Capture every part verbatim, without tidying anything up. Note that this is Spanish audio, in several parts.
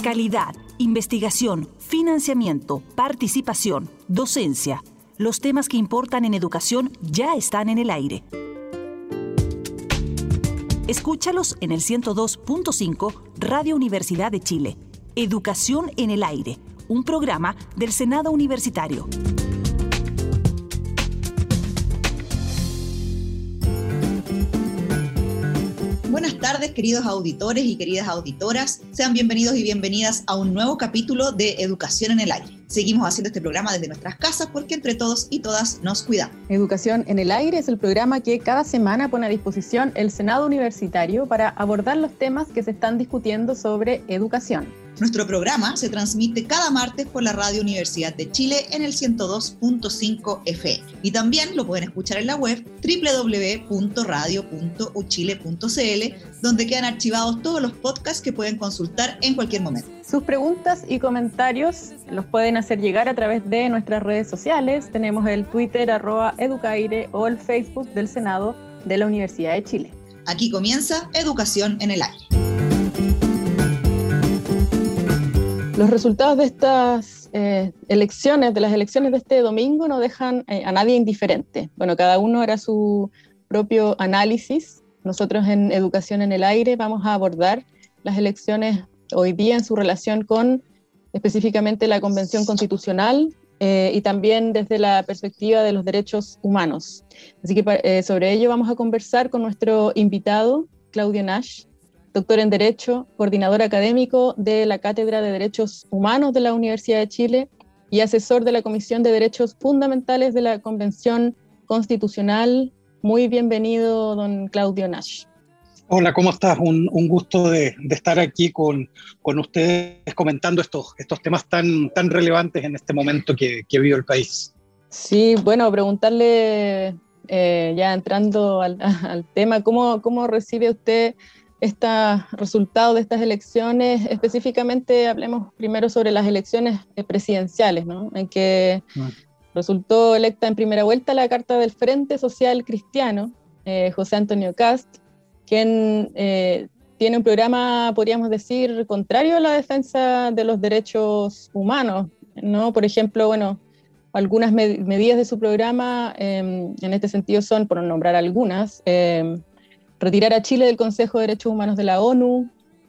Calidad, investigación, financiamiento, participación, docencia. Los temas que importan en educación ya están en el aire. Escúchalos en el ciento dos punto cinco Radio Universidad de Chile. Educación en el aire, un programa del Senado Universitario. Buenas tardes, queridos auditores y queridas auditoras. Sean bienvenidos y bienvenidas a un nuevo capítulo de Educación en el Aire. Seguimos haciendo este programa desde nuestras casas porque entre todos y todas nos cuidamos. Educación en el Aire es el programa que cada semana pone a disposición el Senado Universitario para abordar los temas que se están discutiendo sobre educación. Nuestro programa se transmite cada martes por la Radio Universidad de Chile en el ciento dos punto cinco F M. Y también lo pueden escuchar en la web doble u doble u doble u punto radio punto u chile punto c l, donde quedan archivados todos los podcasts que pueden consultar en cualquier momento. Sus preguntas y comentarios los pueden hacer llegar a través de nuestras redes sociales. Tenemos el Twitter, arroba Educaire, o el Facebook del Senado de la Universidad de Chile. Aquí comienza Educación en el Aire. Los resultados de estas eh, elecciones, de las elecciones de este domingo, no dejan eh, a nadie indiferente. Bueno, cada uno hará su propio análisis. Nosotros en Educación en el Aire vamos a abordar las elecciones hoy día en su relación con específicamente la Convención Constitucional eh, y también desde la perspectiva de los derechos humanos. Así que eh, sobre ello vamos a conversar con nuestro invitado, Claudio Nash, doctor en Derecho, coordinador académico de la Cátedra de Derechos Humanos de la Universidad de Chile y asesor de la Comisión de Derechos Fundamentales de la Convención Constitucional. Muy bienvenido, don Claudio Nash. Hola, ¿cómo estás? Un, un gusto de, de estar aquí con, con ustedes comentando estos, estos temas tan, tan relevantes en este momento que, que vive el país. Sí, bueno, preguntarle, eh, ya entrando al, al tema, ¿cómo, cómo recibe usted estos resultados de estas elecciones? Específicamente hablemos primero sobre las elecciones presidenciales, ¿no? En que mm. resultó electa en primera vuelta la carta del Frente Social Cristiano, eh, José Antonio Kast, quien eh, tiene un programa, podríamos decir, contrario a la defensa de los derechos humanos, ¿no? Por ejemplo, bueno, algunas med- medidas de su programa eh, en este sentido son, por nombrar algunas, eh, retirar a Chile del Consejo de Derechos Humanos de la ONU,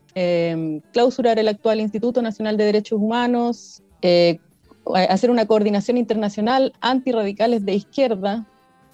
eh, clausurar el actual Instituto Nacional de Derechos Humanos, eh, hacer una coordinación internacional antirradicales de izquierda,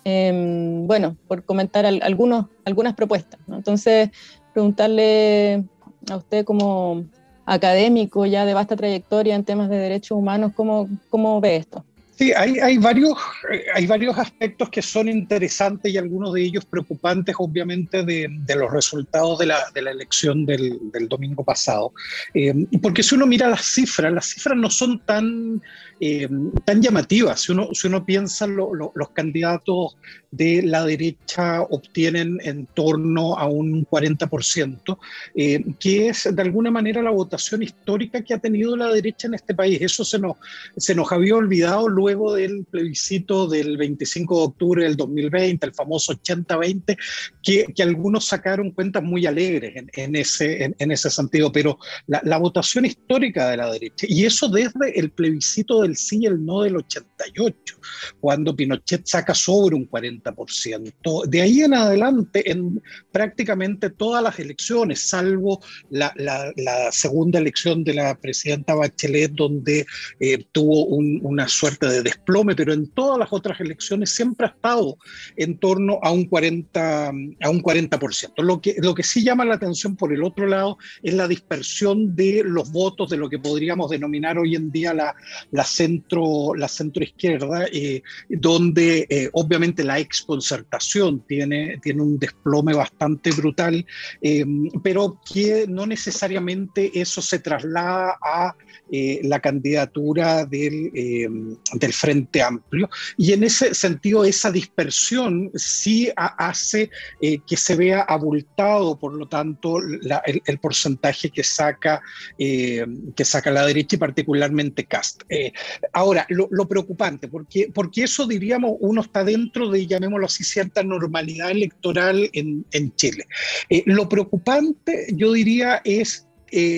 eh, bueno, por comentar al, algunos, algunas propuestas, ¿no? Entonces, preguntarle a usted como académico ya de vasta trayectoria en temas de derechos humanos, ¿cómo, cómo ve esto? Sí, hay, hay, varios, hay varios aspectos que son interesantes y algunos de ellos preocupantes, obviamente, de, de los resultados de la, de la elección del, del domingo pasado. Eh, porque si uno mira las cifras, las cifras no son tan, eh, tan llamativas. Si uno, si uno piensa, lo, lo, los candidatos de la derecha obtienen en torno a un cuarenta por ciento, eh, que es de alguna manera la votación histórica que ha tenido la derecha en este país. Eso se nos, se nos había olvidado luego luego del plebiscito del veinticinco de octubre del dos mil veinte, el famoso ochenta veinte, que, que algunos sacaron cuentas muy alegres en, en, ese, en, en ese sentido, pero la, la votación histórica de la derecha, y eso desde el plebiscito del sí y el no del ochenta y ocho, cuando Pinochet saca sobre un cuarenta por ciento, de ahí en adelante en prácticamente todas las elecciones, salvo la, la, la segunda elección de la presidenta Bachelet, donde eh, tuvo un, una suerte de desplome, pero en todas las otras elecciones siempre ha estado en torno a un cuarenta, a un cuarenta por ciento. Lo que, lo que sí llama la atención por el otro lado es la dispersión de los votos de lo que podríamos denominar hoy en día la, la, centro, la centroizquierda, eh, donde eh, obviamente la exconcertación tiene, tiene un desplome bastante brutal, eh, pero que no necesariamente eso se traslada a eh, la candidatura del, eh, del Frente Amplio, y en ese sentido esa dispersión sí a, hace eh, que se vea abultado, por lo tanto, la, el, el porcentaje que saca, eh, que saca la derecha y particularmente Kast. Eh, ahora, lo, lo preocupante, porque, porque eso diríamos, uno está dentro de, llamémoslo así, cierta normalidad electoral en, en Chile. Eh, lo preocupante, yo diría, es eh,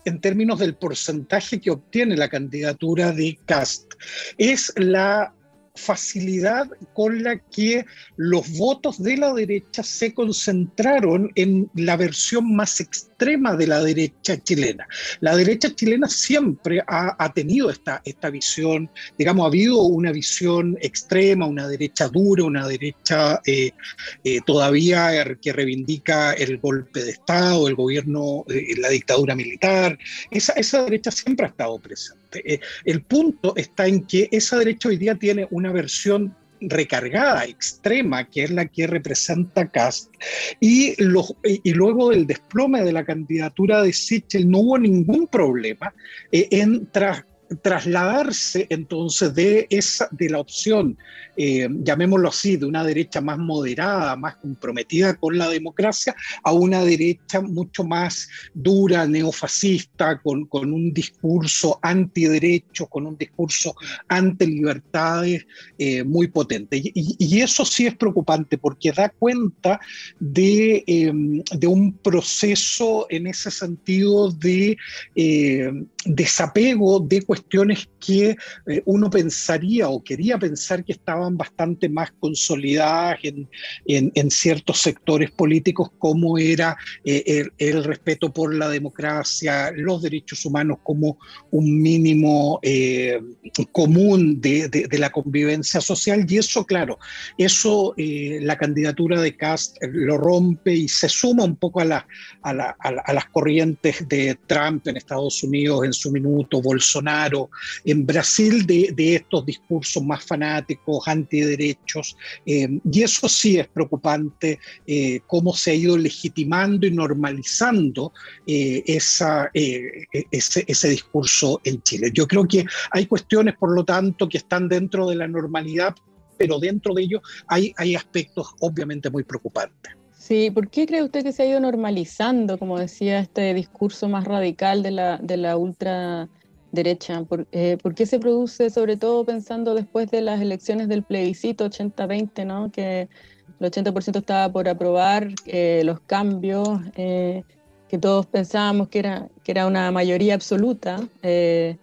en términos del porcentaje que obtiene la candidatura de Kast, es la facilidad con la que los votos de la derecha se concentraron en la versión más extrema de la derecha chilena. La derecha chilena siempre ha, ha tenido esta, esta visión, digamos, ha habido una visión extrema, una derecha dura, una derecha eh, eh, todavía que reivindica el golpe de Estado, el gobierno, eh, la dictadura militar. Esa, esa derecha siempre ha estado presente. Eh, el punto está en que esa derecha hoy día tiene una versión recargada, extrema, que es la que representa Kast, y, los, y luego del desplome de la candidatura de Sichel no hubo ningún problema eh, en tras, trasladarse entonces de, esa, de la opción, eh, llamémoslo así, de una derecha más moderada, más comprometida con la democracia, a una derecha mucho más dura, neofascista, con, con un discurso antiderechos, con un discurso antilibertades eh, muy potente. Y, y eso sí es preocupante porque da cuenta de, eh, de un proceso en ese sentido de eh, desapego de cuestiones que eh, uno pensaría o quería pensar que estaban bastante más consolidadas en, en, en ciertos sectores políticos, como era eh, el, el respeto por la democracia, los derechos humanos como un mínimo eh, común de, de, de la convivencia social. Y eso, claro, eso eh, la candidatura de Kast lo rompe y se suma un poco a, la, a, la, a, la, a las corrientes de Trump en Estados Unidos en su minuto, Bolsonaro en Brasil, de, de estos discursos más fanáticos, antiderechos, eh, y eso sí es preocupante, eh, cómo se ha ido legitimando y normalizando eh, esa, eh, ese, ese discurso en Chile. Yo creo que hay cuestiones, por lo tanto, que están dentro de la normalidad, pero dentro de ello hay, hay aspectos obviamente muy preocupantes. Sí, ¿por qué cree usted que se ha ido normalizando, como decía, este discurso más radical de la, de la ultraderecha? ¿Por, eh, ¿Por qué se produce, sobre todo pensando después de las elecciones del plebiscito ochenta veinte, ¿no? Que el ochenta por ciento estaba por aprobar eh, los cambios, eh, que todos pensábamos que era, que era una mayoría absoluta? Eh,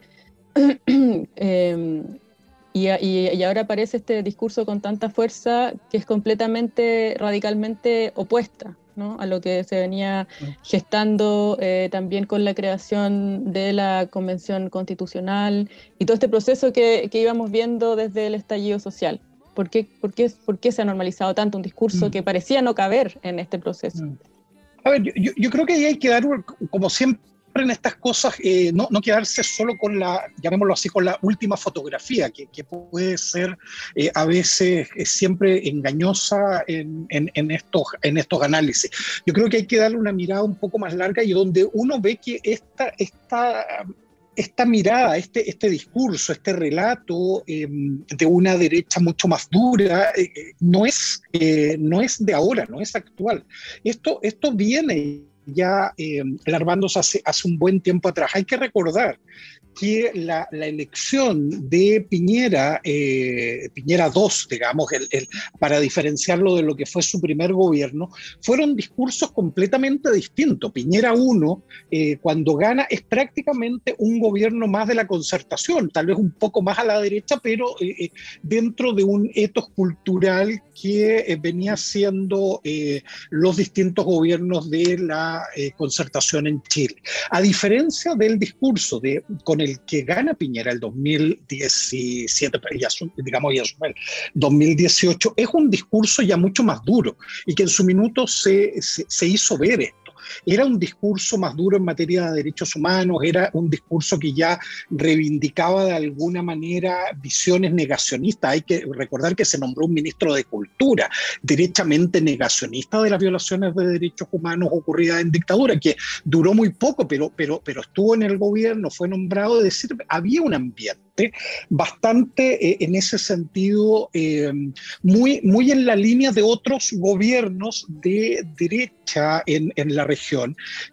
eh, Y, y, y ahora aparece este discurso con tanta fuerza que es completamente, radicalmente opuesta, ¿no?, a lo que se venía gestando eh, también con la creación de la Convención Constitucional y todo este proceso que, que íbamos viendo desde el estallido social. ¿Por qué, por qué, por qué se ha normalizado tanto un discurso que parecía no caber en este proceso? A ver, yo, yo creo que ahí hay que dar, como siempre, en estas cosas, eh, no, no quedarse solo con la, llamémoslo así, con la última fotografía, que, que puede ser eh, a veces eh, siempre engañosa en, en, en, estos, en estos análisis. Yo creo que hay que darle una mirada un poco más larga y donde uno ve que esta, esta, esta mirada, este, este discurso, este relato eh, de una derecha mucho más dura, eh, no, es, eh, no es de ahora, no es actual. Esto, esto viene ya eh, alarmándose hace, hace un buen tiempo atrás. Hay que recordar que la, la elección de Piñera, eh, Piñera dos, digamos, el, el, para diferenciarlo de lo que fue su primer gobierno, fueron discursos completamente distintos. Piñera uno, eh, cuando gana, es prácticamente un gobierno más de la concertación, tal vez un poco más a la derecha, pero eh, dentro de un etos cultural que eh, venía siendo eh, los distintos gobiernos de la eh, concertación en Chile. A diferencia del discurso de, con el que gana Piñera el dos mil diecisiete, digamos ya el dos mil dieciocho, es un discurso ya mucho más duro y que en su minuto se, se, se hizo ver esto. Era un discurso más duro en materia de derechos humanos, era un discurso que ya reivindicaba de alguna manera visiones negacionistas. Hay que recordar que se nombró un ministro de Cultura, derechamente negacionista de las violaciones de derechos humanos ocurridas en dictadura, que duró muy poco, pero, pero, pero estuvo en el gobierno, fue nombrado, es decir, había un ambiente bastante eh, en ese sentido eh, muy, muy en la línea de otros gobiernos de derecha en, en la región,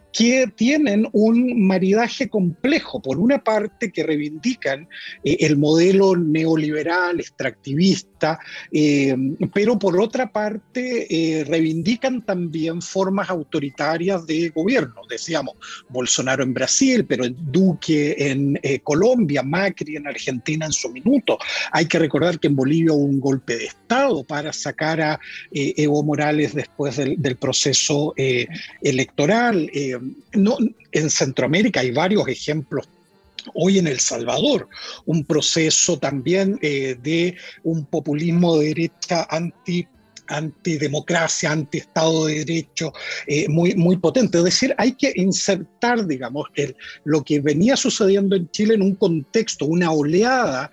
que tienen un maridaje complejo. Por una parte, que reivindican eh, el modelo neoliberal, extractivista, eh, pero por otra parte eh, reivindican también formas autoritarias de gobierno. Decíamos, Bolsonaro en Brasil, pero Duque en eh, Colombia, Macri en Argentina en su minuto. Hay que recordar que en Bolivia hubo un golpe de Estado para sacar a eh, Evo Morales después del, del proceso eh, electoral. Eh, no, en Centroamérica hay varios ejemplos. Hoy en El Salvador, un proceso también eh, de un populismo de derecha anti antidemocracia, antiestado de derecho, eh, muy, muy potente. Es decir, hay que insertar, digamos, el, lo que venía sucediendo en Chile en un contexto, una oleada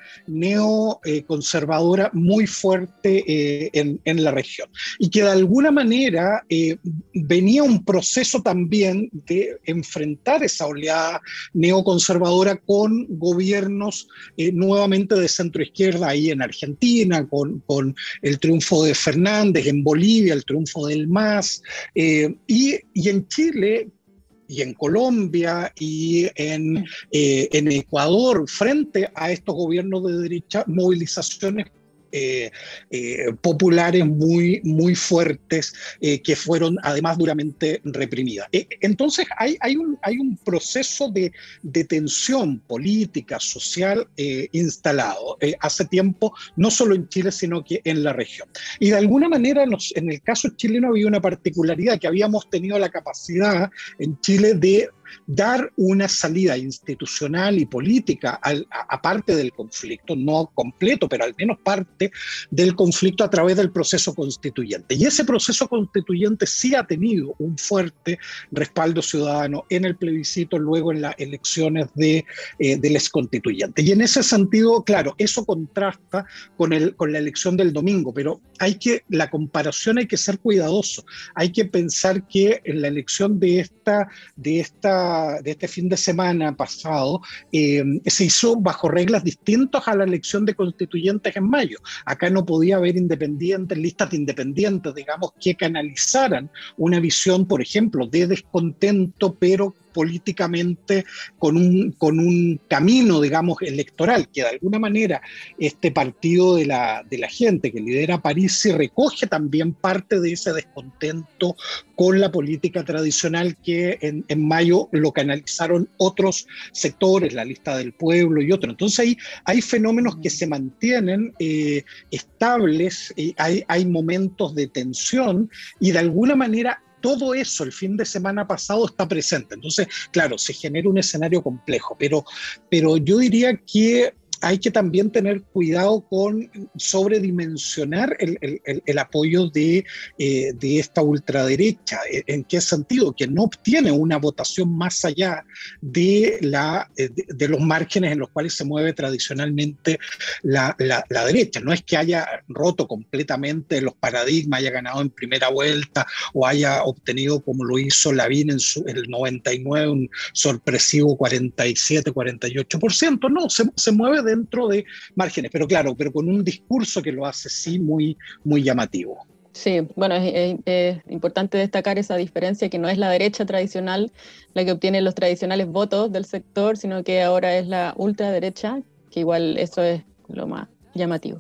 neoconservadora eh, muy fuerte eh, en, en la región. Y que de alguna manera eh, venía un proceso también de enfrentar esa oleada neoconservadora con gobiernos eh, nuevamente de centroizquierda ahí en Argentina, con, con el triunfo de Fernández, en Bolivia, el triunfo del M A S, eh, y, y en Chile y en Colombia y en, eh, en Ecuador, frente a estos gobiernos de derecha, movilizaciones Eh, eh, populares muy, muy fuertes eh, que fueron además duramente reprimidas. Eh, entonces hay, hay, un, hay un proceso de, de tensión política, social eh, instalado eh, hace tiempo, no solo en Chile, sino que en la región. Y de alguna manera nos, en el caso chileno había una particularidad, que habíamos tenido la capacidad en Chile de dar una salida institucional y política al, a, a parte del conflicto, no completo, pero al menos parte del conflicto a través del proceso constituyente. Y ese proceso constituyente sí ha tenido un fuerte respaldo ciudadano en el plebiscito, luego en las elecciones de, eh, del ex constituyente. Y en ese sentido, claro, eso contrasta con, el, con la elección del domingo, pero hay que, la comparación hay que ser cuidadoso. Hay que pensar que en la elección de esta, de esta de este fin de semana pasado eh, se hizo bajo reglas distintas a la elección de constituyentes en mayo. Acá no podía haber independientes, listas de independientes, digamos, que canalizaran una visión, por ejemplo, de descontento, pero políticamente con un, con un camino, digamos, electoral, que de alguna manera este partido de la, de la gente que lidera Parisi recoge también parte de ese descontento con la política tradicional que en, en mayo lo canalizaron otros sectores, la lista del pueblo y otros. Entonces hay, hay fenómenos que se mantienen eh, estables, eh, hay, hay momentos de tensión y de alguna manera todo eso el fin de semana pasado está presente. Entonces, claro, se genera un escenario complejo, pero, pero yo diría que hay que también tener cuidado con sobredimensionar el, el, el apoyo de, eh, de esta ultraderecha. ¿En qué sentido? Que no obtiene una votación más allá de, la, de, de los márgenes en los cuales se mueve tradicionalmente la, la, la derecha. No es que haya roto completamente los paradigmas, haya ganado en primera vuelta o haya obtenido, como lo hizo Lavín en su, el noventa y nueve, un sorpresivo cuarenta y siete, cuarenta y ocho por ciento. No, se, se mueve dentro de márgenes, pero claro, pero con un discurso que lo hace sí muy, muy llamativo. Sí, bueno, es, es, es importante destacar esa diferencia, que no es la derecha tradicional la que obtiene los tradicionales votos del sector, sino que ahora es la ultraderecha, que igual eso es lo más llamativo.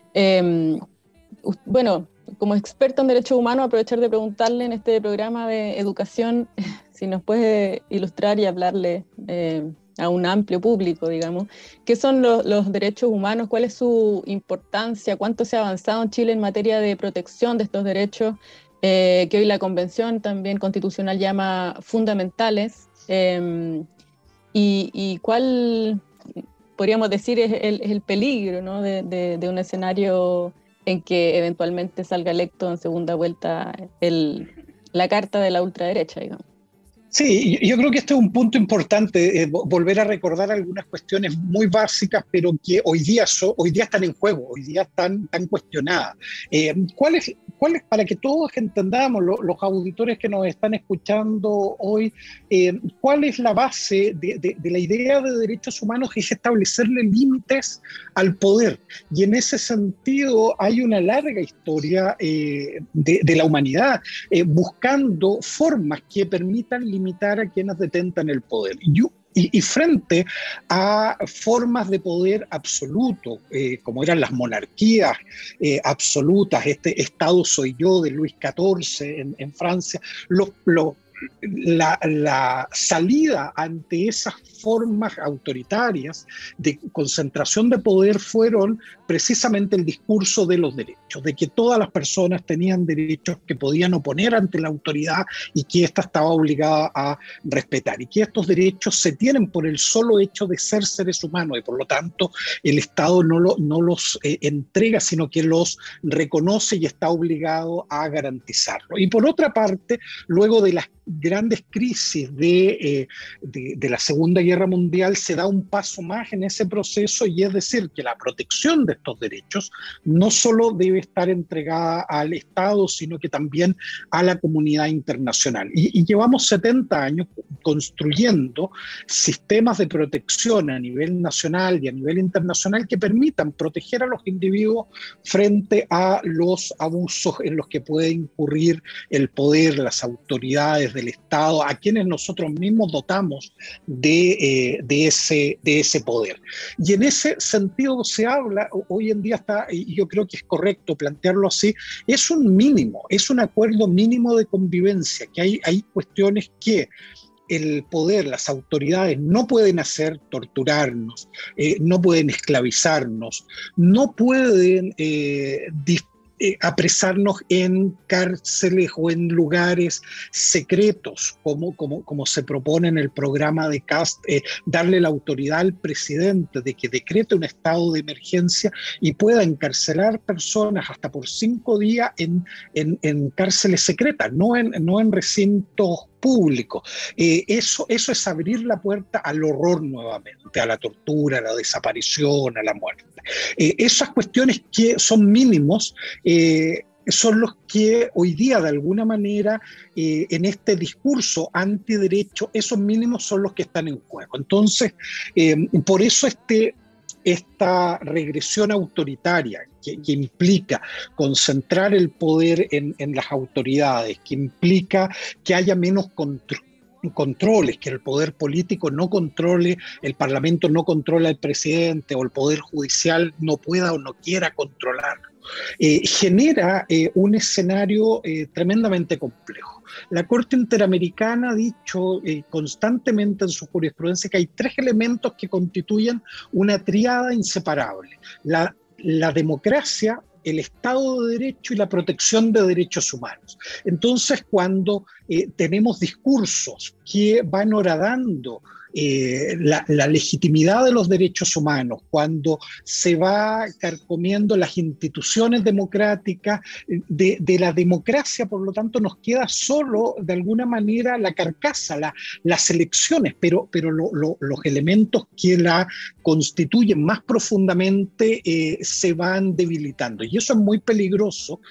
Eh, bueno, como experto en derechos humanos, aprovechar de preguntarle en este programa de educación si nos puede ilustrar y hablarle eh, a un amplio público, digamos, ¿qué son los, los derechos humanos? ¿Cuál es su importancia? ¿Cuánto se ha avanzado en Chile en materia de protección de estos derechos? Eh, que hoy la Convención también Constitucional llama fundamentales. Eh, y, y ¿cuál, podríamos decir, es el, es el peligro, ¿no? de, de, de un escenario en que eventualmente salga electo en segunda vuelta el, la carta de la ultraderecha, digamos? Sí, yo creo que este es un punto importante, eh, volver a recordar algunas cuestiones muy básicas, pero que hoy día, so, hoy día están en juego, hoy día están, están cuestionadas. Eh, ¿cuál es, ¿cuál es, para que todos entendamos, lo, los auditores que nos están escuchando hoy, eh, cuál es la base de, de, de la idea de derechos humanos? Es establecerle límites al poder. Y en ese sentido hay una larga historia eh, de, de la humanidad eh, buscando formas que permitan limitar a quienes detentan el poder. Y, Y, y frente a formas de poder absoluto, eh, como eran las monarquías eh, absolutas, este Estado soy yo de Luis catorce en, en Francia, los, los, la, la salida ante esas formas autoritarias de concentración de poder fueron precisamente el discurso de los derechos, de que todas las personas tenían derechos que podían oponer ante la autoridad y que ésta estaba obligada a respetar, y que estos derechos se tienen por el solo hecho de ser seres humanos, y por lo tanto el Estado no, lo, no los eh, entrega, sino que los reconoce y está obligado a garantizarlo. Y por otra parte, luego de las grandes crisis de, eh, de, de la Segunda Guerra Mundial, se da un paso más en ese proceso, y es decir, que la protección de estos derechos no solo debe estar entregada al Estado, sino que también a la comunidad internacional. Y, y llevamos setenta años construyendo sistemas de protección a nivel nacional y a nivel internacional que permitan proteger a los individuos frente a los abusos en los que puede incurrir el poder, las autoridades del Estado, a quienes nosotros mismos dotamos de, eh, de, ese, de ese poder. Y en ese sentido se habla, hoy en día está, y yo creo que es correcto plantearlo así, es un mínimo, es un acuerdo mínimo de convivencia, que hay, hay cuestiones que el poder, las autoridades no pueden hacer, torturarnos, eh, no pueden esclavizarnos, no pueden eh, disponer Eh, apresarnos en cárceles o en lugares secretos, como, como, como se propone en el programa de Cast, eh, darle la autoridad al presidente de que decrete un estado de emergencia y pueda encarcelar personas hasta por cinco días en, en, en cárceles secretas, no en, no en recintos público. Eh, eso, eso es abrir la puerta al horror nuevamente, a la tortura, a la desaparición, a la muerte. Eh, esas cuestiones que son mínimos eh, son los que hoy día de alguna manera eh, en este discurso antiderecho, esos mínimos son los que están en juego. Entonces, eh, por eso este esta regresión autoritaria que, que implica concentrar el poder en, en las autoridades, que implica que haya menos control, controles, que el poder político no controle, el Parlamento no controla al presidente, o el poder judicial no pueda o no quiera controlarlo, eh, genera eh, un escenario eh, tremendamente complejo. La Corte Interamericana ha dicho eh, constantemente en su jurisprudencia que hay tres elementos que constituyen una tríada inseparable: la, la democracia, el Estado de Derecho y la protección de derechos humanos. Entonces, cuando eh, tenemos discursos que van horadando Eh, la, la legitimidad de los derechos humanos, cuando se va carcomiendo las instituciones democráticas, de, de la democracia, por lo tanto, nos queda solo, de alguna manera, la carcasa, la, las elecciones, pero, pero lo, lo, los elementos que la constituyen más profundamente eh, se van debilitando. Y eso es muy peligroso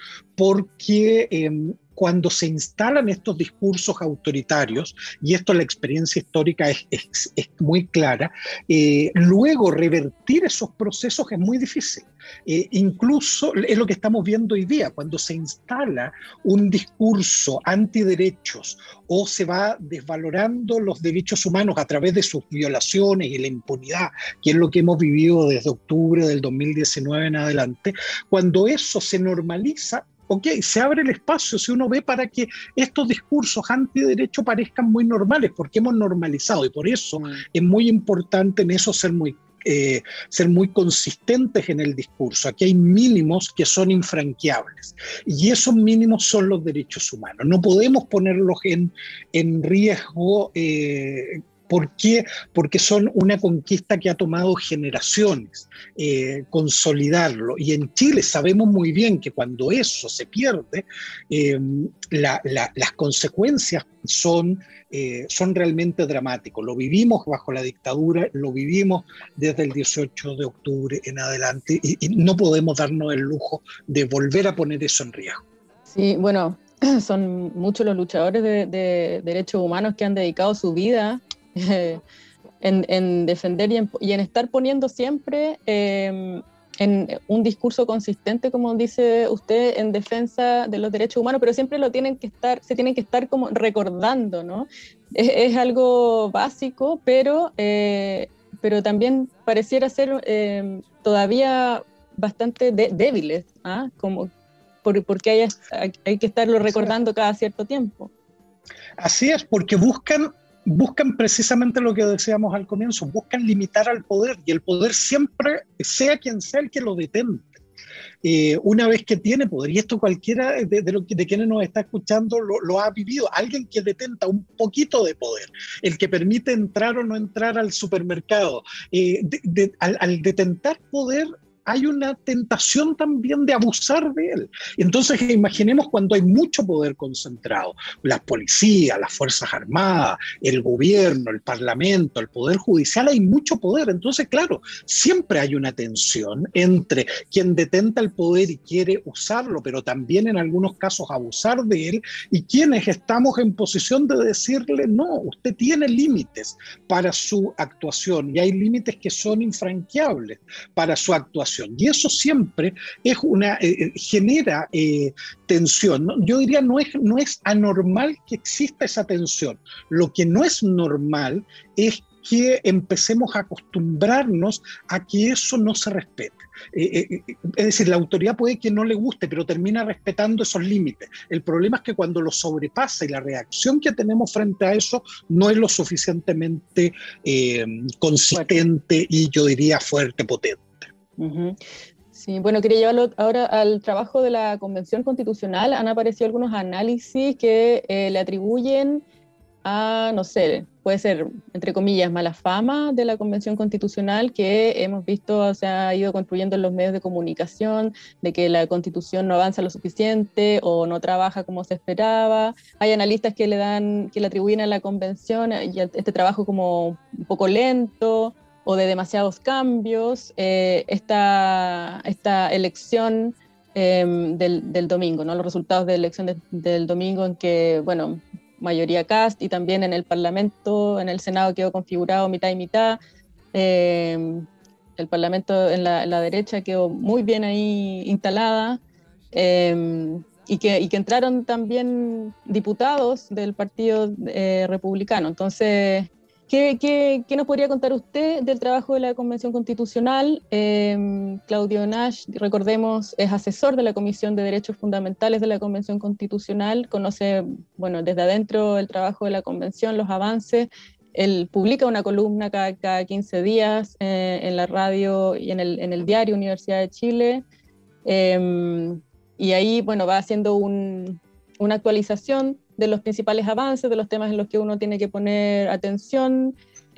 porque eh, cuando se instalan estos discursos autoritarios, y esto la experiencia histórica es, es, es muy clara, eh, luego revertir esos procesos es muy difícil. Eh, incluso es lo que estamos viendo hoy día, cuando se instala un discurso antiderechos o se va desvalorando los derechos humanos a través de sus violaciones y la impunidad, que es lo que hemos vivido desde octubre del dos mil diecinueve en adelante. Cuando eso se normaliza, ok, se abre el espacio, si uno ve, para que estos discursos antiderecho parezcan muy normales, porque hemos normalizado, y por eso mm. es muy importante en eso ser muy, eh, ser muy consistentes en el discurso. Aquí hay mínimos que son infranqueables, y esos mínimos son los derechos humanos. No podemos ponerlos en, en riesgo. Eh, ¿Por qué? Porque son una conquista que ha tomado generaciones, eh, consolidarlo. Y en Chile sabemos muy bien que cuando eso se pierde, eh, la, la, las consecuencias son, eh, son realmente dramáticas. Lo vivimos bajo la dictadura, lo vivimos desde el dieciocho de octubre en adelante, y, y no podemos darnos el lujo de volver a poner eso en riesgo. Sí, bueno, son muchos los luchadores de, de derechos humanos que han dedicado su vida eh, en, en defender y en, y en estar poniendo siempre eh, en un discurso consistente, como dice usted, en defensa de los derechos humanos, pero siempre lo tienen que estar, se tienen que estar como recordando, ¿no? Es, es algo básico, pero, eh, pero también pareciera ser eh, todavía bastante de, débiles, ¿ah? Como por, porque hay, hay que estarlo recordando cada cierto tiempo. Así es, porque buscan, buscan precisamente lo que decíamos al comienzo, buscan limitar al poder, y el poder siempre, sea quien sea el que lo detente. Eh, una vez que tiene poder, y esto cualquiera de, de, lo, de quienes nos está escuchando lo, lo ha vivido, alguien que detenta un poquito de poder, el que permite entrar o no entrar al supermercado, eh, de, de, al, al detentar poder, hay una tentación también de abusar de él. Entonces imaginemos cuando hay mucho poder concentrado, la policía, las Fuerzas Armadas, el gobierno, el parlamento, el poder judicial, hay mucho poder. Entonces, claro, siempre hay una tensión entre quien detenta el poder y quiere usarlo, pero también en algunos casos abusar de él, y quienes estamos en posición de decirle, no, usted tiene límites para su actuación, y hay límites que son infranqueables para su actuación. Y eso siempre es una, eh, genera eh, tensión, ¿no? Yo diría, no es, no es anormal que exista esa tensión. Lo que no es normal es que empecemos a acostumbrarnos a que eso no se respete. Eh, eh, es decir, la autoridad puede que no le guste, pero termina respetando esos límites. El problema es que cuando lo sobrepasa y la reacción que tenemos frente a eso no es lo suficientemente eh, consistente fuerte. Y yo diría fuerte, potente. Uh-huh. Sí, bueno, quería llevarlo ahora al trabajo de la Convención Constitucional. Han aparecido algunos análisis que eh, le atribuyen a, no sé, puede ser, entre comillas, mala fama de la Convención Constitucional, que hemos visto se ha ido construyendo en los medios de comunicación, de que la Constitución no avanza lo suficiente o no trabaja como se esperaba. Hay analistas que le dan, que le atribuyen a la Convención y a este trabajo como un poco lento o de demasiados cambios, eh, esta, esta elección eh, del, del domingo, ¿no? Los resultados de la elección de, del domingo, en que, bueno, mayoría cast, y también en el Parlamento, en el Senado quedó configurado mitad y mitad, eh, el Parlamento en la, en la derecha quedó muy bien ahí instalada, eh, y, que, y que entraron también diputados del Partido eh, Republicano. Entonces, ¿Qué, qué, ¿Qué nos podría contar usted del trabajo de la Convención Constitucional? Eh, Claudio Nash, recordemos, es asesor de la Comisión de Derechos Fundamentales de la Convención Constitucional, conoce, bueno, desde adentro el trabajo de la Convención, los avances. Él publica una columna cada, cada quince días eh, en la radio y en el, en el diario Universidad de Chile. Eh, y ahí, bueno, va haciendo un, una actualización de los principales avances, de los temas en los que uno tiene que poner atención,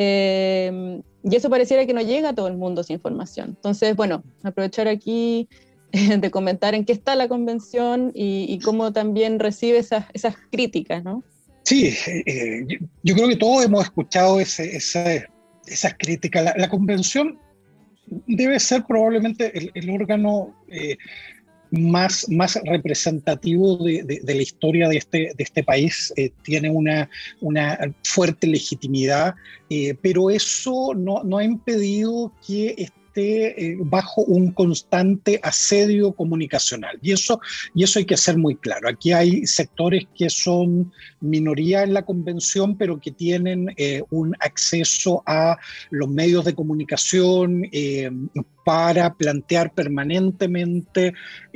eh, y eso pareciera que no llega a todo el mundo esa información. Entonces, bueno, aprovechar aquí eh, de comentar en qué está la convención y, y cómo también recibe esas, esas críticas, ¿no? Sí, eh, yo, yo creo que todos hemos escuchado ese, ese, esas críticas. La, la convención debe ser probablemente el, el órgano eh, Más, más representativo de, de, de la historia de este, de este país. Eh, tiene una, una fuerte legitimidad, eh, pero eso no, no ha impedido que esté eh, bajo un constante asedio comunicacional, y eso, y eso hay que ser muy claro. Aquí hay sectores que son minoría en la convención, pero que tienen eh, un acceso a los medios de comunicación eh, para plantear permanentemente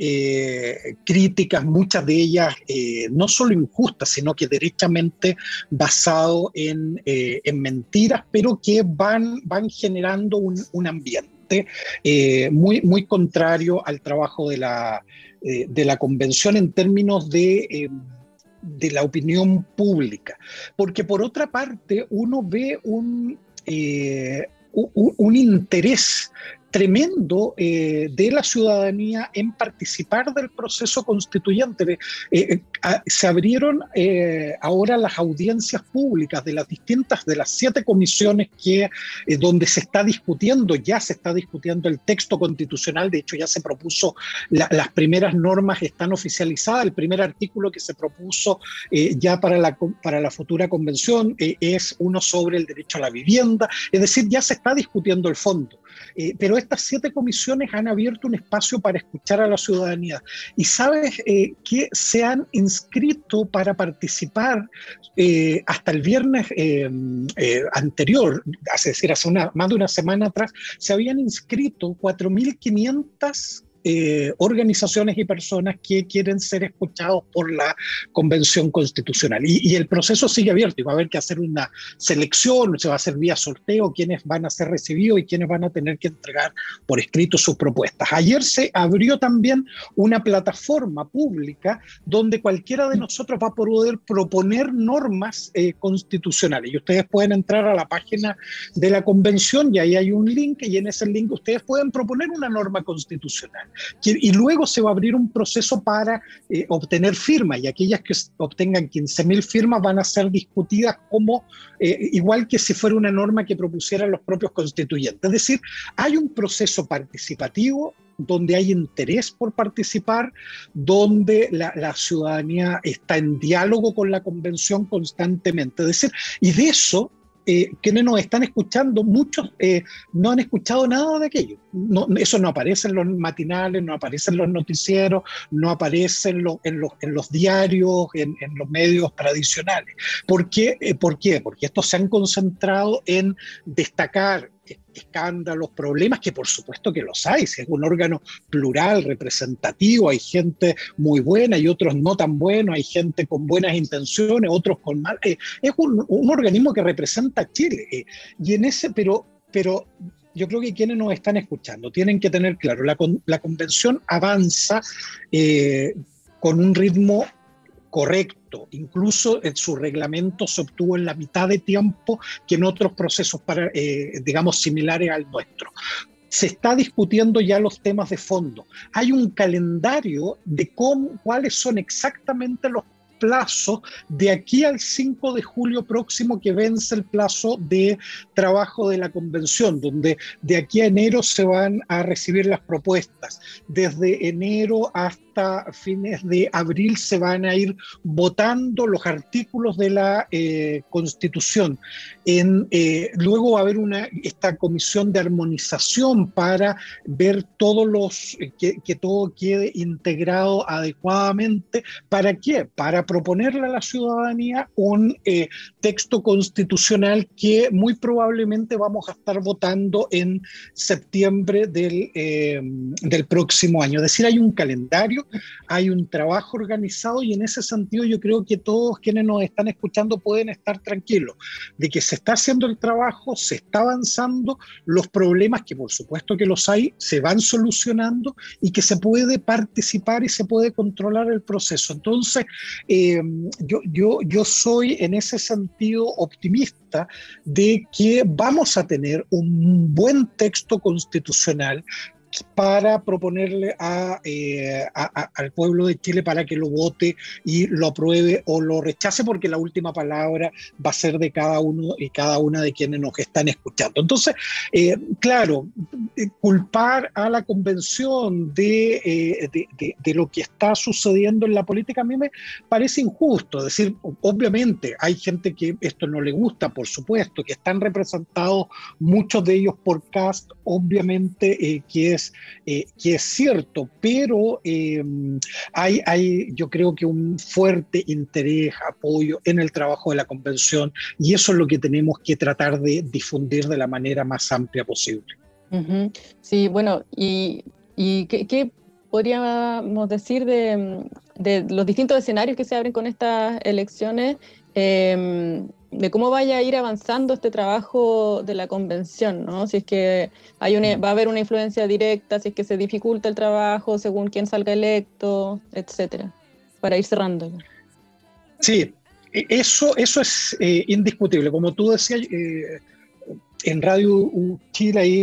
eh, críticas, muchas de ellas eh, no solo injustas, sino que derechamente basado en, eh, en mentiras, pero que van, van generando un, un ambiente eh, muy, muy contrario al trabajo de la, eh, de la convención en términos de... Eh, de la opinión pública, porque por otra parte uno ve un, eh, un, un interés tremendo eh, de la ciudadanía en participar del proceso constituyente. Eh, a, se abrieron eh, ahora las audiencias públicas de las distintas, de las siete comisiones que, eh, donde se está discutiendo, ya se está discutiendo el texto constitucional. De hecho ya se propuso, la, las primeras normas están oficializadas. El primer artículo que se propuso eh, ya para la, para la futura convención eh, es uno sobre el derecho a la vivienda. Es decir, ya se está discutiendo el fondo. Eh, pero estas siete comisiones han abierto un espacio para escuchar a la ciudadanía. Y sabes eh, que se han inscrito para participar eh, hasta el viernes eh, eh, anterior, es decir, hace una, más de una semana atrás, se habían inscrito cuatro mil quinientas Eh, organizaciones y personas que quieren ser escuchados por la Convención Constitucional. Y, y el proceso sigue abierto y va a haber que hacer una selección, se va a hacer vía sorteo quiénes van a ser recibidos y quiénes van a tener que entregar por escrito sus propuestas. Ayer se abrió también una plataforma pública donde cualquiera de nosotros va a poder proponer normas eh, constitucionales. Y ustedes pueden entrar a la página de la Convención y ahí hay un link y en ese link ustedes pueden proponer una norma constitucional. Y luego se va a abrir un proceso para eh, obtener firmas, y aquellas que obtengan quince mil firmas van a ser discutidas como eh, igual que si fuera una norma que propusieran los propios constituyentes. Es decir, hay un proceso participativo donde hay interés por participar, donde la, la ciudadanía está en diálogo con la Convención constantemente. Es decir, y de eso Eh, quienes nos están escuchando, muchos eh, no han escuchado nada de aquello. No, eso no aparece en los matinales, no aparece en los noticieros, no aparece en, lo, en, los, en los diarios, en, en los medios tradicionales. ¿Por qué? Eh, ¿Por qué? Porque estos se han concentrado en destacar escándalos, problemas, que por supuesto que los hay, si es un órgano plural, representativo, hay gente muy buena y otros no tan buenos, hay gente con buenas intenciones, otros con mal, eh, es un, un organismo que representa a Chile, eh, y en ese, pero, pero yo creo que quienes nos están escuchando tienen que tener claro, la, la convención avanza eh, con un ritmo correcto, incluso en su reglamento se obtuvo en la mitad de tiempo que en otros procesos, para, eh, digamos, similares al nuestro. Se está discutiendo ya los temas de fondo. Hay un calendario de cómo, cuáles son exactamente los plazos de aquí al cinco de julio próximo, que vence el plazo de trabajo de la convención, donde de aquí a enero se van a recibir las propuestas. Desde enero hasta fines de abril se van a ir votando los artículos de la eh, Constitución. En, eh, luego va a haber una, esta comisión de armonización para ver todos los, eh, que, que todo quede integrado adecuadamente. ¿Para qué? Para proponerle a la ciudadanía un eh, texto constitucional que muy probablemente vamos a estar votando en septiembre del, eh, del próximo año. Es decir, hay un calendario, hay un trabajo organizado, y en ese sentido yo creo que todos quienes nos están escuchando pueden estar tranquilos de que se está haciendo el trabajo, se está avanzando, los problemas, que por supuesto que los hay, se van solucionando y que se puede participar y se puede controlar el proceso. Entonces, eh, yo, yo, yo soy en ese sentido optimista de que vamos a tener un buen texto constitucional para proponerle a, eh, a, a, al pueblo de Chile para que lo vote y lo apruebe o lo rechace, porque la última palabra va a ser de cada uno y cada una de quienes nos están escuchando. Entonces, eh, claro, culpar a la convención de, eh, de, de, de lo que está sucediendo en la política a mí me parece injusto. Es decir, obviamente hay gente que esto no le gusta, por supuesto, que están representados muchos de ellos por Kast, obviamente eh, que es Eh, que es cierto, pero eh, hay, hay yo creo que un fuerte interés, apoyo en el trabajo de la convención, y eso es lo que tenemos que tratar de difundir de la manera más amplia posible. Uh-huh. Sí, bueno, y, y ¿qué, qué podríamos decir de, de los distintos escenarios que se abren con estas elecciones? Eh, de cómo vaya a ir avanzando este trabajo de la convención, ¿no? Si es que hay una, va a haber una influencia directa, si es que se dificulta el trabajo según quién salga electo, etcétera, para ir cerrando. Sí, eso, eso es eh, indiscutible. Como tú decías, eh, en Radio Chile ahí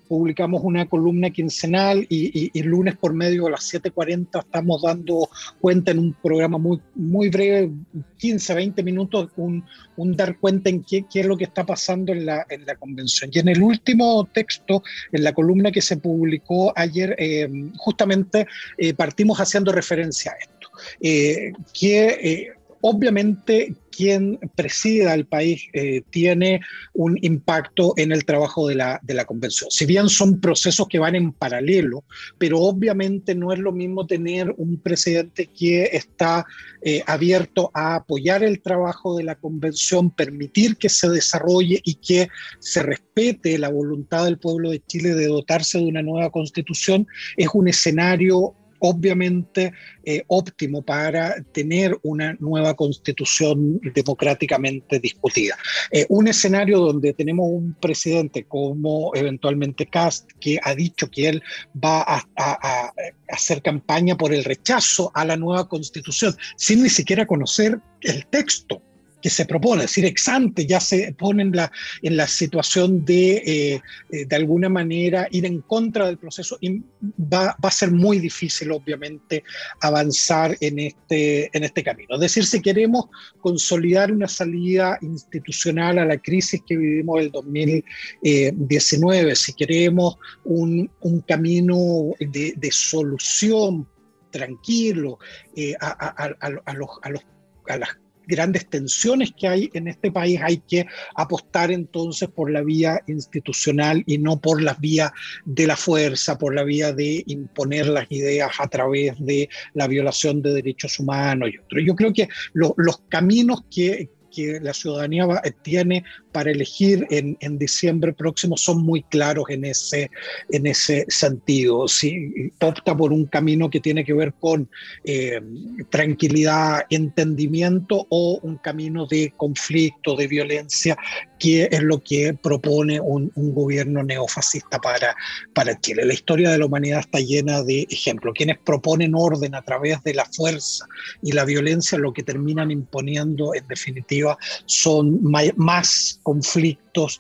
publicamos una columna quincenal y, y, y lunes por medio a las siete cuarenta estamos dando cuenta en un programa muy, muy breve, quince, veinte minutos, un, un dar cuenta en qué, qué es lo que está pasando en la, en la convención. Y en el último texto, en la columna que se publicó ayer, eh, justamente eh, partimos haciendo referencia a esto, eh, que eh, obviamente quien presida el país eh, tiene un impacto en el trabajo de la, de la convención. Si bien son procesos que van en paralelo, pero obviamente no es lo mismo tener un presidente que está eh, abierto a apoyar el trabajo de la convención, permitir que se desarrolle y que se respete la voluntad del pueblo de Chile de dotarse de una nueva constitución. Es un escenario obviamente eh, óptimo para tener una nueva constitución democráticamente discutida. Eh, un escenario donde tenemos un presidente como eventualmente Kast, que ha dicho que él va a, a, a hacer campaña por el rechazo a la nueva constitución, sin ni siquiera conocer el texto que se propone, es decir, ex ante ya se pone en la, en la situación de, eh, de alguna manera, ir en contra del proceso, y va, va a ser muy difícil, obviamente, avanzar en este, en este camino. Es decir, si queremos consolidar una salida institucional a la crisis que vivimos el dos mil diecinueve, si queremos un, un camino de, de solución tranquilo eh, a, a, a, a, los, a, los, a las grandes tensiones que hay en este país, hay que apostar entonces por la vía institucional y no por la vía de la fuerza, por la vía de imponer las ideas a través de la violación de derechos humanos y otros. Yo creo que lo, los caminos que, que la ciudadanía va, tiene para elegir en, en diciembre próximo son muy claros en ese, en ese sentido. Si opta por un camino que tiene que ver con eh, tranquilidad, entendimiento, o un camino de conflicto, de violencia, que es lo que propone un, un gobierno neofascista para, para Chile. La historia de la humanidad está llena de ejemplos. Quienes proponen orden a través de la fuerza y la violencia, lo que terminan imponiendo en definitiva son may- más conflictos,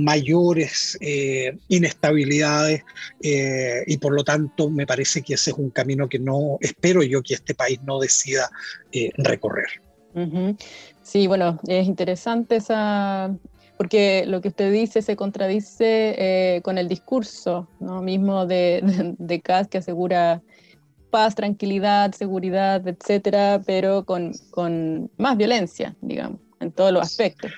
mayores eh, inestabilidades, eh, y por lo tanto me parece que ese es un camino que no, espero yo que este país no decida eh, recorrer. Uh-huh. Sí, bueno, es interesante esa, porque lo que usted dice se contradice eh, con el discurso, ¿no? Mismo de, de, de Kast, que asegura paz, tranquilidad, seguridad, etcétera, pero con, con más violencia, digamos, en todos los aspectos.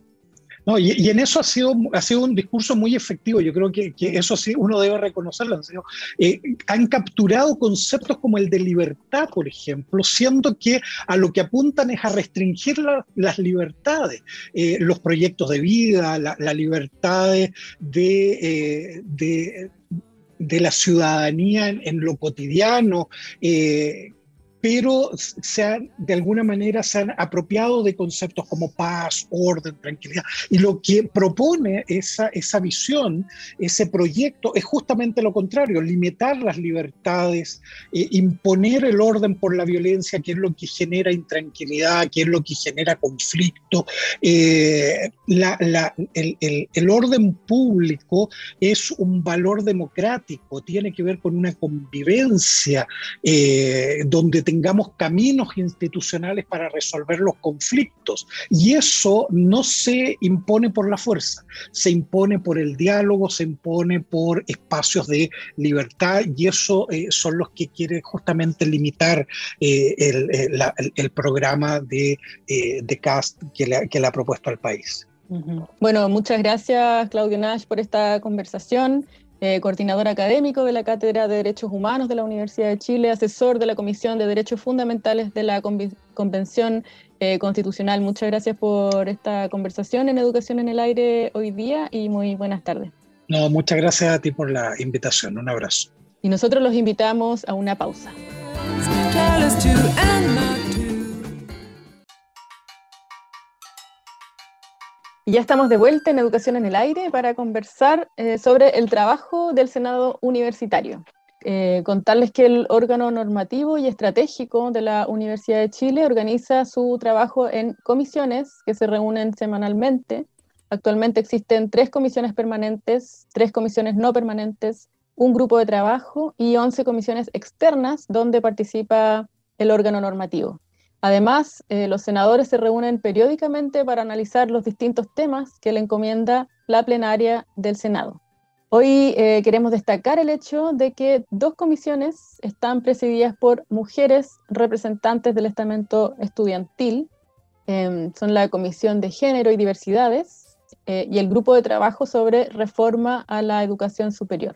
No, y, y en eso ha sido, ha sido un discurso muy efectivo. Yo creo que, que eso sí uno debe reconocerlo. Eh, han capturado conceptos como el de libertad, por ejemplo, siendo que a lo que apuntan es a restringir la, las libertades, eh, los proyectos de vida, la, la libertad de, eh, de, de la ciudadanía en, en lo cotidiano, eh, pero se han, de alguna manera se han apropiado de conceptos como paz, orden, tranquilidad, y lo que propone esa, esa visión, ese proyecto, es justamente lo contrario: limitar las libertades, eh, imponer el orden por la violencia, que es lo que genera intranquilidad, que es lo que genera conflicto. Eh, la, la, el, el, el orden público es un valor democrático, tiene que ver con una convivencia eh, donde te tengamos caminos institucionales para resolver los conflictos, y eso no se impone por la fuerza, se impone por el diálogo, se impone por espacios de libertad, y eso eh, son los que quiere justamente limitar eh, el, el, la, el, el programa de, eh, de Kast que le, que le ha propuesto al país. Uh-huh. Bueno, muchas gracias, Claudio Nash, por esta conversación. Eh, coordinador académico de la Cátedra de Derechos Humanos de la Universidad de Chile, asesor de la Comisión de Derechos Fundamentales de la Conven- Convención eh, Constitucional. Muchas gracias por esta conversación en Educación en el Aire hoy día, y muy buenas tardes. No, muchas gracias a ti por la invitación. Un abrazo. Y nosotros los invitamos a una pausa. Y ya estamos de vuelta en Educación en el Aire para conversar eh, sobre el trabajo del Senado Universitario. Eh, contarles que el órgano normativo y estratégico de la Universidad de Chile organiza su trabajo en comisiones que se reúnen semanalmente Actualmente existen tres comisiones permanentes, tres comisiones no permanentes, un grupo de trabajo y once comisiones externas donde participa el órgano normativo. Además, eh, los senadores se reúnen periódicamente para analizar los distintos temas que le encomienda la plenaria del Senado. Hoy eh, queremos destacar el hecho de que dos comisiones están presididas por mujeres representantes del estamento estudiantil. Eh, son la Comisión de Género y Diversidades eh, y el Grupo de Trabajo sobre Reforma a la Educación Superior.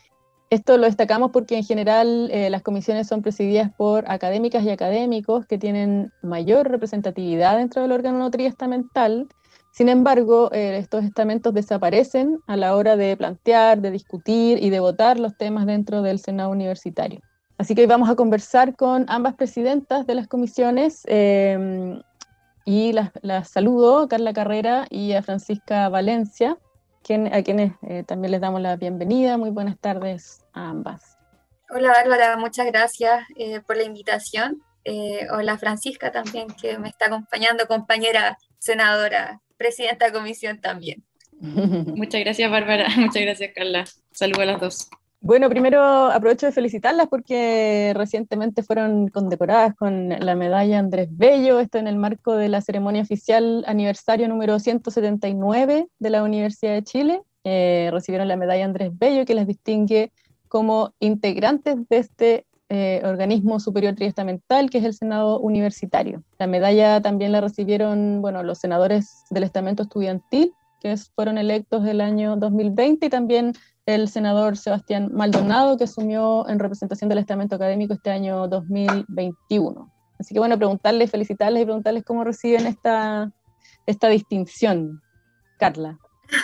Esto lo destacamos porque en general eh, las comisiones son presididas por académicas y académicos que tienen mayor representatividad dentro del órgano triestamental. Sin embargo, eh, estos estamentos desaparecen a la hora de plantear, de discutir y de votar los temas dentro del Senado Universitario. Así que hoy vamos a conversar con ambas presidentas de las comisiones eh, y las, las saludo, a Carla Carrera y a Francisca Valencia, quien, a quienes eh, también les damos la bienvenida. Muy buenas tardes a ambas. Hola Bárbara, muchas gracias eh, por la invitación. Eh, hola Francisca también, que me está acompañando, compañera senadora, presidenta de comisión también. Muchas gracias Bárbara, muchas gracias Carla. Saludos a las dos. Bueno, primero aprovecho de felicitarlas porque recientemente fueron condecoradas con la medalla Andrés Bello, esto en el marco de la ceremonia oficial aniversario número ciento setenta y nueve de la Universidad de Chile. Eh, recibieron la medalla Andrés Bello, que les distingue como integrantes de este eh, organismo superior triestamental, que es el Senado Universitario. La medalla también la recibieron, bueno, los senadores del estamento estudiantil, que fueron electos el año dos mil veinte, y también el senador Sebastián Maldonado, que asumió en representación del estamento académico este año dos mil veintiuno. Así que bueno, preguntarles, felicitarles y preguntarles cómo reciben esta, esta distinción. Carla.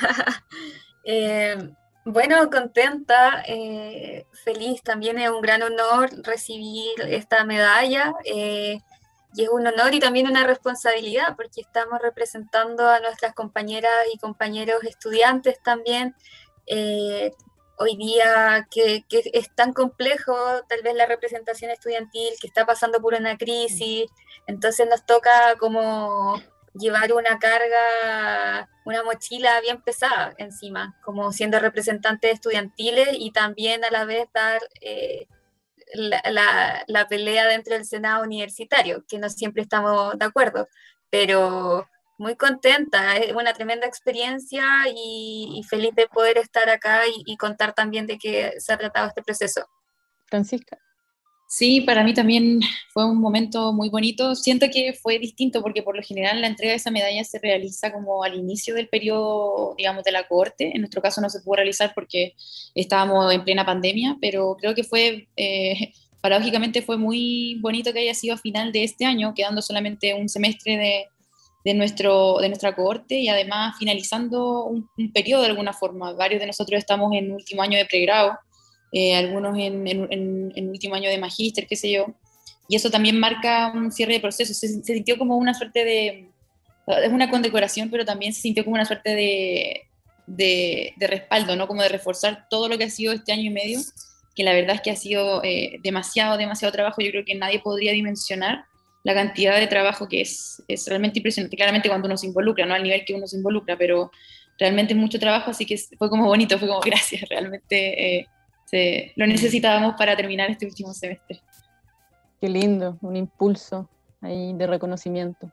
eh, bueno, contenta, eh, feliz, también es un gran honor recibir esta medalla, eh, y es un honor y también una responsabilidad, porque estamos representando a nuestras compañeras y compañeros estudiantes también. Eh, hoy día que, que es tan complejo tal vez la representación estudiantil, que está pasando por una crisis, entonces nos toca como llevar una carga, una mochila bien pesada encima, como siendo representantes estudiantiles, y también a la vez dar eh, la, la, la pelea dentro del Senado Universitario, que no siempre estamos de acuerdo, pero muy contenta, es una tremenda experiencia y, y feliz de poder estar acá y, y contar también de qué se ha tratado este proceso. Francisca. Sí, para mí también fue un momento muy bonito. Siento que fue distinto porque por lo general la entrega de esa medalla se realiza como al inicio del periodo, digamos, de la cohorte. En nuestro caso no se pudo realizar porque estábamos en plena pandemia, pero creo que fue, eh, paradójicamente fue muy bonito que haya sido a final de este año, quedando solamente un semestre de, de, nuestro, de nuestra cohorte y además finalizando un, un periodo de alguna forma. Varios de nosotros estamos en último año de pregrado. Eh, algunos en, en, en, en último año de magíster, qué sé yo, y eso también marca un cierre de proceso. Se, se sintió como una suerte de, es una condecoración, pero también se sintió como una suerte de, de, de respaldo, ¿no? Como de reforzar todo lo que ha sido este año y medio, que la verdad es que ha sido eh, demasiado, demasiado trabajo. Yo creo que nadie podría dimensionar la cantidad de trabajo que es, es realmente impresionante, claramente cuando uno se involucra, no al nivel que uno se involucra, pero realmente mucho trabajo, así que fue como bonito, fue como gracias, realmente eh, se, lo necesitábamos para terminar este último semestre. Qué lindo, un impulso ahí de reconocimiento.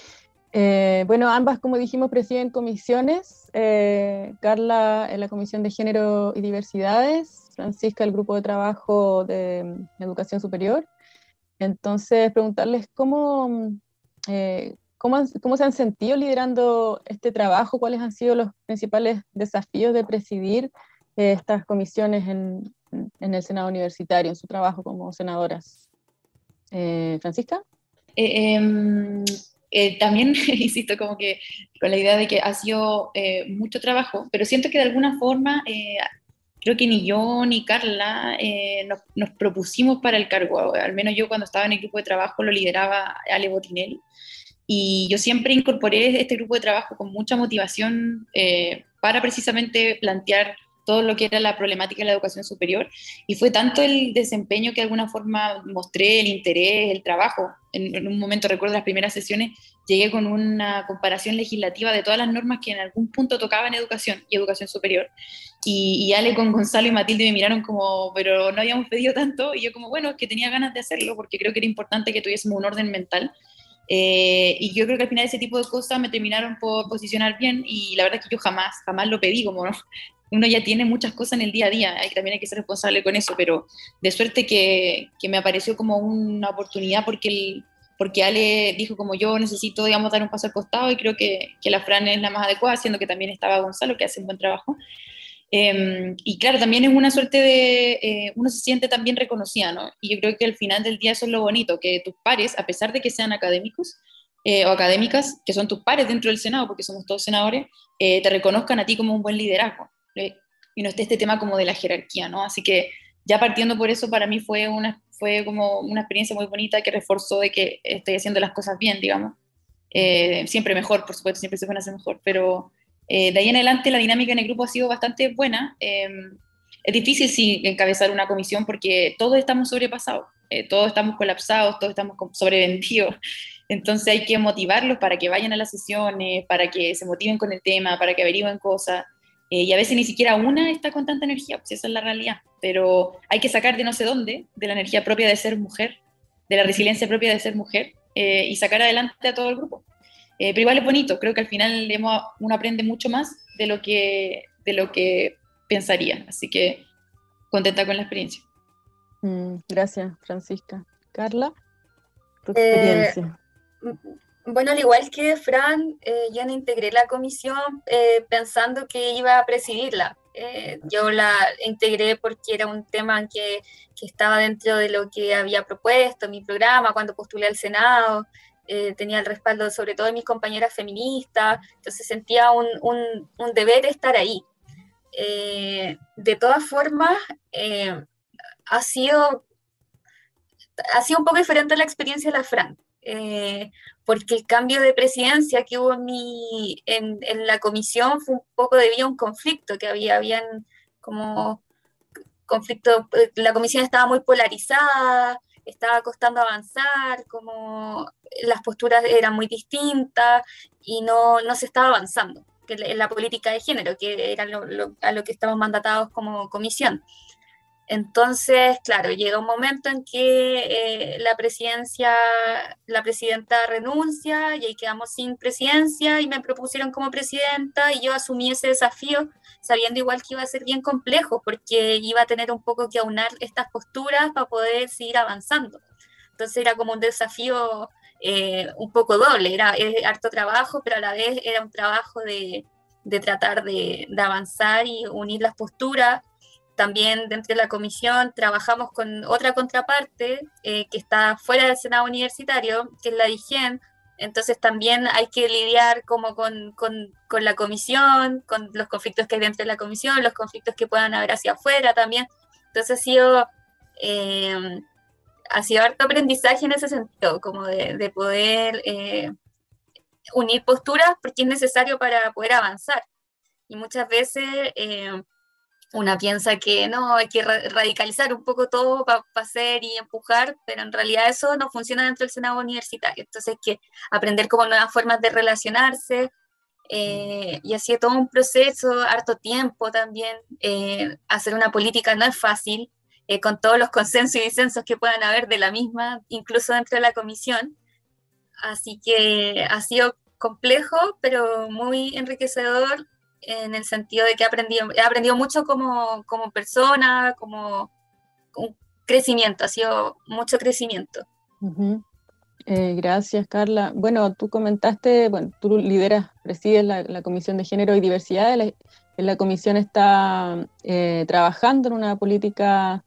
Eh, bueno, ambas, como dijimos, presiden comisiones. Eh, Carla en la Comisión de Género y Diversidades, Francisca el Grupo de Trabajo de Educación Superior. Entonces, preguntarles cómo, eh, cómo, cómo se han sentido liderando este trabajo, cuáles han sido los principales desafíos de presidir eh, estas comisiones en, en el Senado Universitario, en su trabajo como senadoras. Eh, ¿Francisca? Eh, eh, eh, también, insisto, como que con la idea de que ha sido eh, mucho trabajo, pero siento que de alguna forma, eh, creo que ni yo ni Carla eh, nos, nos propusimos para el cargo, al menos yo cuando estaba en el grupo de trabajo lo lideraba Ale Botinelli, y yo siempre incorporé este grupo de trabajo con mucha motivación eh, para precisamente plantear todo lo que era la problemática de la educación superior, y fue tanto el desempeño que de alguna forma mostré, el interés, el trabajo. En, en un momento, recuerdo las primeras sesiones, llegué con una comparación legislativa de todas las normas que en algún punto tocaban educación y educación superior, y, y Ale con Gonzalo y Matilde me miraron como, pero no habíamos pedido tanto, y yo como, bueno, es que tenía ganas de hacerlo, porque creo que era importante que tuviésemos un orden mental. Eh, y yo creo que al final ese tipo de cosas me terminaron por posicionar bien, y la verdad es que yo jamás, jamás lo pedí, como no, uno ya tiene muchas cosas en el día a día, hay, también hay que ser responsable con eso, pero de suerte que, que me apareció como una oportunidad, porque, el, porque Ale dijo como yo necesito, digamos, dar un paso al costado, y creo que, que la Fran es la más adecuada, siendo que también estaba Gonzalo, que hace un buen trabajo. Eh, y claro, también es una suerte de, eh, uno se siente también reconocida, ¿no? Y yo creo que al final del día eso es lo bonito, que tus pares, a pesar de que sean académicos eh, o académicas, que son tus pares dentro del Senado, porque somos todos senadores, eh, te reconozcan a ti como un buen liderazgo, eh, y no esté este tema como de la jerarquía, ¿no? Así que ya partiendo por eso, para mí fue, una, fue como una experiencia muy bonita que reforzó de que estoy haciendo las cosas bien, digamos. Eh, siempre mejor, por supuesto, siempre se pueden hacer mejor, pero... Eh, de ahí en adelante la dinámica en el grupo ha sido bastante buena. Eh, es difícil sí encabezar una comisión porque todos estamos sobrepasados, eh, todos estamos colapsados, todos estamos sobrevendidos. Entonces hay que motivarlos para que vayan a las sesiones, para que se motiven con el tema, para que averigüen cosas. Eh, y a veces ni siquiera una está con tanta energía, pues esa es la realidad. Pero hay que sacar de no sé dónde, de la energía propia de ser mujer, de la resiliencia propia de ser mujer, eh, y sacar adelante a todo el grupo. Eh, pero igual es bonito, creo que al final hemos, uno aprende mucho más de lo, que, de lo que pensaría, así que contenta con la experiencia. Mm, gracias, Francisca. Carla, tu experiencia. Eh, bueno, al igual que Fran, eh, yo no integré la comisión eh, pensando que iba a presidirla. Eh, yo la integré porque era un tema que, que estaba dentro de lo que había propuesto, mi programa, cuando postulé al Senado. Eh, tenía el respaldo sobre todo de mis compañeras feministas, entonces sentía un, un, un deber estar ahí. Eh, de todas formas, eh, ha, sido, ha sido un poco diferente la experiencia de la Fran, eh, porque el cambio de presidencia que hubo en, mi, en, en la comisión fue un poco debido a un conflicto que había, habían como conflicto, la comisión estaba muy polarizada, estaba costando avanzar, como las posturas eran muy distintas y no, no se estaba avanzando que en la política de género, que era lo, lo, a lo que estamos mandatados como comisión. Entonces, claro, llega un momento en que eh, la presidencia, la presidenta renuncia y ahí quedamos sin presidencia y me propusieron como presidenta y yo asumí ese desafío sabiendo igual que iba a ser bien complejo porque iba a tener un poco que aunar estas posturas para poder seguir avanzando. Entonces era como un desafío eh, un poco doble, era, era harto trabajo, pero a la vez era un trabajo de, de tratar de, de avanzar y unir las posturas. También dentro de la comisión trabajamos con otra contraparte eh, que está fuera del Senado Universitario, que es la DIGEN. Entonces también hay que lidiar como con, con, con la comisión, con los conflictos que hay dentro de la comisión, los conflictos que puedan haber hacia afuera también. Entonces ha sido, eh, ha sido harto aprendizaje en ese sentido, como de, de poder eh, unir posturas porque es necesario para poder avanzar. Y muchas veces... Eh, Una piensa que no, hay que radicalizar un poco todo para pa hacer y empujar, pero en realidad eso no funciona dentro del Senado Universitario. Entonces hay que aprender como nuevas formas de relacionarse eh, y así es todo un proceso, harto tiempo también. Eh, hacer una política no es fácil, eh, con todos los consensos y disensos que puedan haber de la misma, incluso dentro de la comisión. Así que ha sido complejo, pero muy enriquecedor en el sentido de que he aprendido, he aprendido mucho como, como persona, como un crecimiento, ha sido mucho crecimiento. Uh-huh. eh, gracias, Carla. Bueno, tú comentaste, bueno, tú lideras, presides la, la Comisión de Género y Diversidad. La, la comisión está eh, trabajando en una política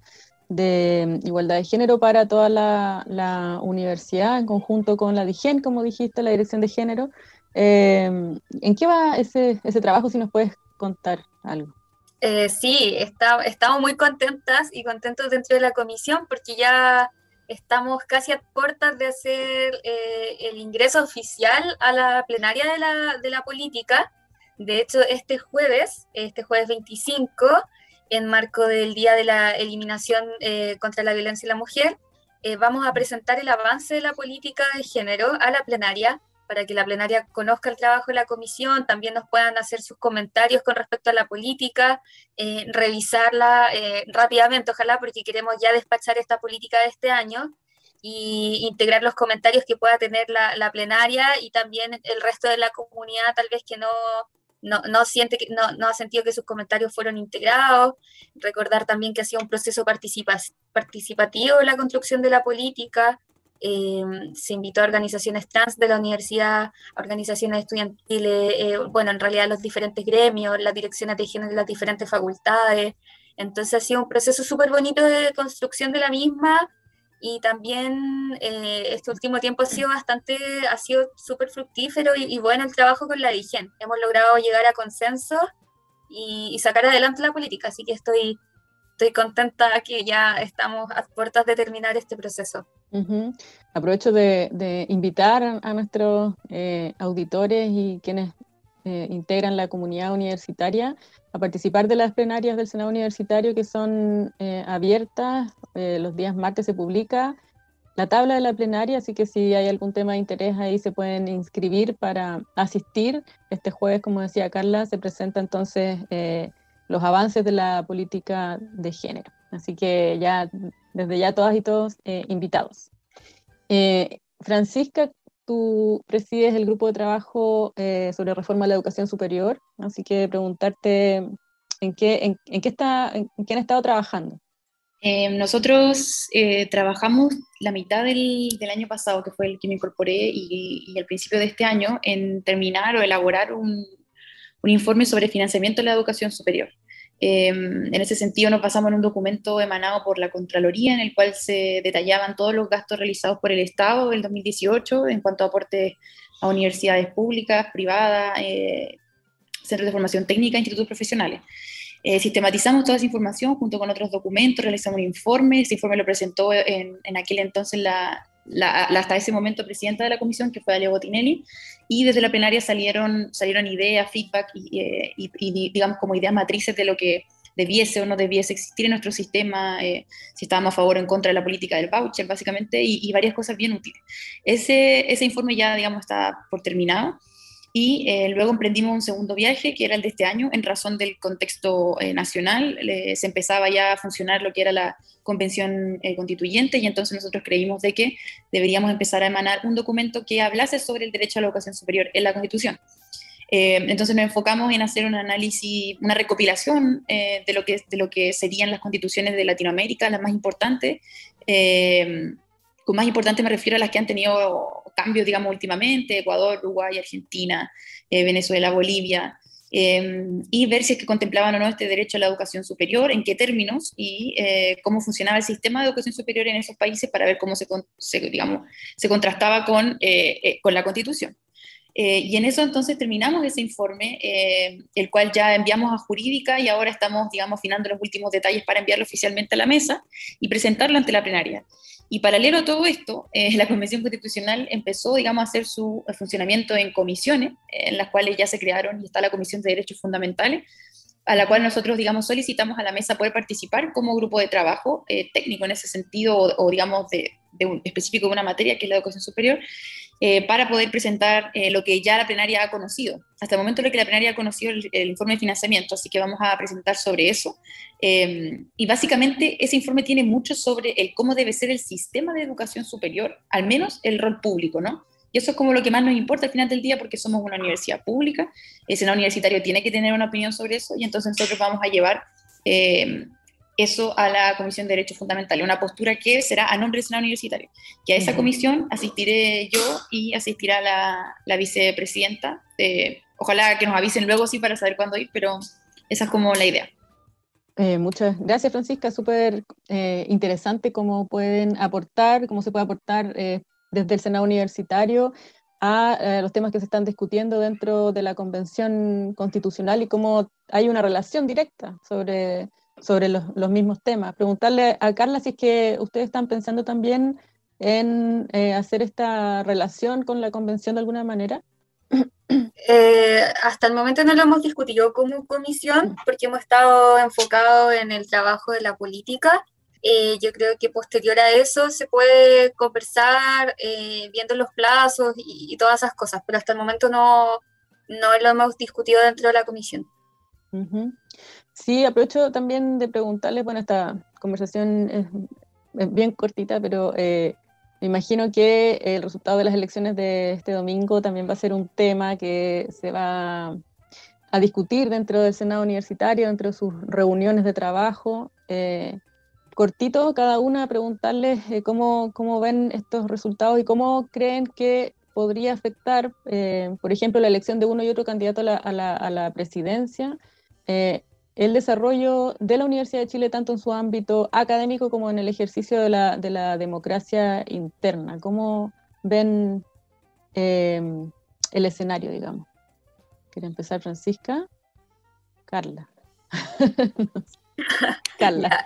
de igualdad de género para toda la, la universidad, en conjunto con la DIGEN, como dijiste, la Dirección de Género. Eh, ¿En qué va ese, ese trabajo, si nos puedes contar algo? Eh, sí, está, estamos muy contentas y contentos dentro de la comisión porque ya estamos casi a puertas de hacer eh, el ingreso oficial a la plenaria de la, de la política. De hecho, este jueves, este jueves veinticinco, en marco del Día de la Eliminación eh, contra la Violencia en la Mujer, eh, vamos a presentar el avance de la política de género a la plenaria, para que la plenaria conozca el trabajo de la comisión, también nos puedan hacer sus comentarios con respecto a la política, eh, revisarla eh, rápidamente, ojalá, porque queremos ya despachar esta política de este año y integrar los comentarios que pueda tener la, la plenaria y también el resto de la comunidad, tal vez que no, no, no, siente que, no, no ha sentido que sus comentarios fueron integrados. Recordar también que ha sido un proceso participa participativo en la construcción de la política. Eh, se invitó a organizaciones trans de la universidad, a organizaciones estudiantiles, eh, bueno, en realidad los diferentes gremios, las direcciones de género de las diferentes facultades. Entonces ha sido un proceso súper bonito de construcción de la misma, y también eh, este último tiempo ha sido bastante, ha sido súper fructífero y, y bueno el trabajo con la D I G E N. Hemos logrado llegar a consensos y, y sacar adelante la política, así que estoy, estoy contenta que ya estamos a puertas de terminar este proceso. Uh-huh. Aprovecho de, de invitar a nuestros eh, auditores y quienes eh, integran la comunidad universitaria a participar de las plenarias del Senado Universitario, que son eh, abiertas. Eh, los días martes se publica la tabla de la plenaria, así que si hay algún tema de interés ahí se pueden inscribir para asistir. Este jueves, como decía Carla, se presenta entonces eh, los avances de la política de género. Así que ya, desde ya todas y todos eh, invitados. Eh, Francisca, tú presides el grupo de trabajo eh, sobre reforma a la educación superior, así que preguntarte en qué, en, en qué, está, en, en qué han estado trabajando. Eh, nosotros eh, trabajamos la mitad del, del año pasado, que fue el que me incorporé, y, y al principio de este año, en terminar o elaborar un, un informe sobre financiamiento de la educación superior. Eh, en ese sentido nos basamos en un documento emanado por la Contraloría, en el cual se detallaban todos los gastos realizados por el Estado del dos mil dieciocho en cuanto a aportes a universidades públicas, privadas, eh, centros de formación técnica, institutos profesionales. Eh, sistematizamos toda esa información junto con otros documentos, realizamos un informe. Ese informe lo presentó en, en aquel entonces la, la, la hasta ese momento presidenta de la comisión, que fue Dalia Botinelli, y desde la plenaria salieron, salieron ideas, feedback y, eh, y, y digamos como ideas matrices de lo que debiese o no debiese existir en nuestro sistema, eh, si estábamos a favor o en contra de la política del voucher, básicamente, y, y varias cosas bien útiles. Ese, ese informe ya, digamos, está por terminado. Y eh, luego emprendimos un segundo viaje, que era el de este año, en razón del contexto eh, nacional. Eh, se empezaba ya a funcionar lo que era la convención eh, constituyente, y entonces nosotros creímos de que deberíamos empezar a emanar un documento que hablase sobre el derecho a la educación superior en la Constitución. Eh, entonces nos enfocamos en hacer un análisis, una recopilación eh, de, lo que, de lo que serían las constituciones de Latinoamérica, las más importantes. Eh, con más importantes me refiero a las que han tenido cambios, digamos, últimamente: Ecuador, Uruguay, Argentina, eh, Venezuela, Bolivia, eh, y ver si es que contemplaban o no este derecho a la educación superior, en qué términos, y eh, cómo funcionaba el sistema de educación superior en esos países, para ver cómo se, se, digamos, se contrastaba con, eh, eh, con la Constitución. Eh, y en eso entonces terminamos ese informe, eh, el cual ya enviamos a Jurídica, y ahora estamos, digamos, afinando los últimos detalles para enviarlo oficialmente a la mesa y presentarlo ante la plenaria. Y paralelo a todo esto, eh, la Convención Constitucional empezó, digamos, a hacer su funcionamiento en comisiones, eh, en las cuales ya se crearon, y está la Comisión de Derechos Fundamentales, a la cual nosotros, digamos, solicitamos a la mesa poder participar como grupo de trabajo eh, técnico en ese sentido, o, o digamos, de, de un, específico de una materia que es la educación superior, eh, para poder presentar eh, lo que ya la plenaria ha conocido. Hasta el momento lo que la plenaria ha conocido el, el informe de financiamiento, así que vamos a presentar sobre eso. Eh, y básicamente ese informe tiene mucho sobre el cómo debe ser el sistema de educación superior, al menos el rol público, ¿no? Y eso es como lo que más nos importa al final del día, porque somos una universidad pública, el Senado Universitario tiene que tener una opinión sobre eso, y entonces nosotros vamos a llevar eh, eso a la Comisión de Derechos Fundamentales, una postura que será a nombre del Senado Universitario, que a esa comisión asistiré yo y asistirá la, la vicepresidenta. Eh, ojalá que nos avisen luego, sí, para saber cuándo ir, pero esa es como la idea. Eh, muchas gracias, Francisca, súper eh, interesante cómo pueden aportar, cómo se puede aportar eh, desde el Senado Universitario a eh, los temas que se están discutiendo dentro de la Convención Constitucional, y cómo hay una relación directa sobre, sobre los, los mismos temas. Preguntarle a Carla si es que ustedes están pensando también en eh, hacer esta relación con la Convención de alguna manera. Eh, hasta el momento no lo hemos discutido como comisión porque hemos estado enfocados en el trabajo de la política. Eh, yo creo que posterior a eso se puede conversar eh, viendo los plazos y, y todas esas cosas, pero hasta el momento no, no lo hemos discutido dentro de la comisión. Uh-huh. Sí, aprovecho también de preguntarles, bueno, esta conversación es, es bien cortita, pero eh, me imagino que el resultado de las elecciones de este domingo también va a ser un tema que se va a discutir dentro del Senado Universitario, dentro de sus reuniones de trabajo. Eh, cortito, cada una, preguntarles eh, cómo, cómo ven estos resultados y cómo creen que podría afectar, eh, por ejemplo, la elección de uno y otro candidato a la, a la, a la presidencia, eh, el desarrollo de la Universidad de Chile, tanto en su ámbito académico como en el ejercicio de la, de la democracia interna. ¿Cómo ven eh, el escenario, digamos? ¿Quiere empezar Francisca? Carla. No sé. Carla.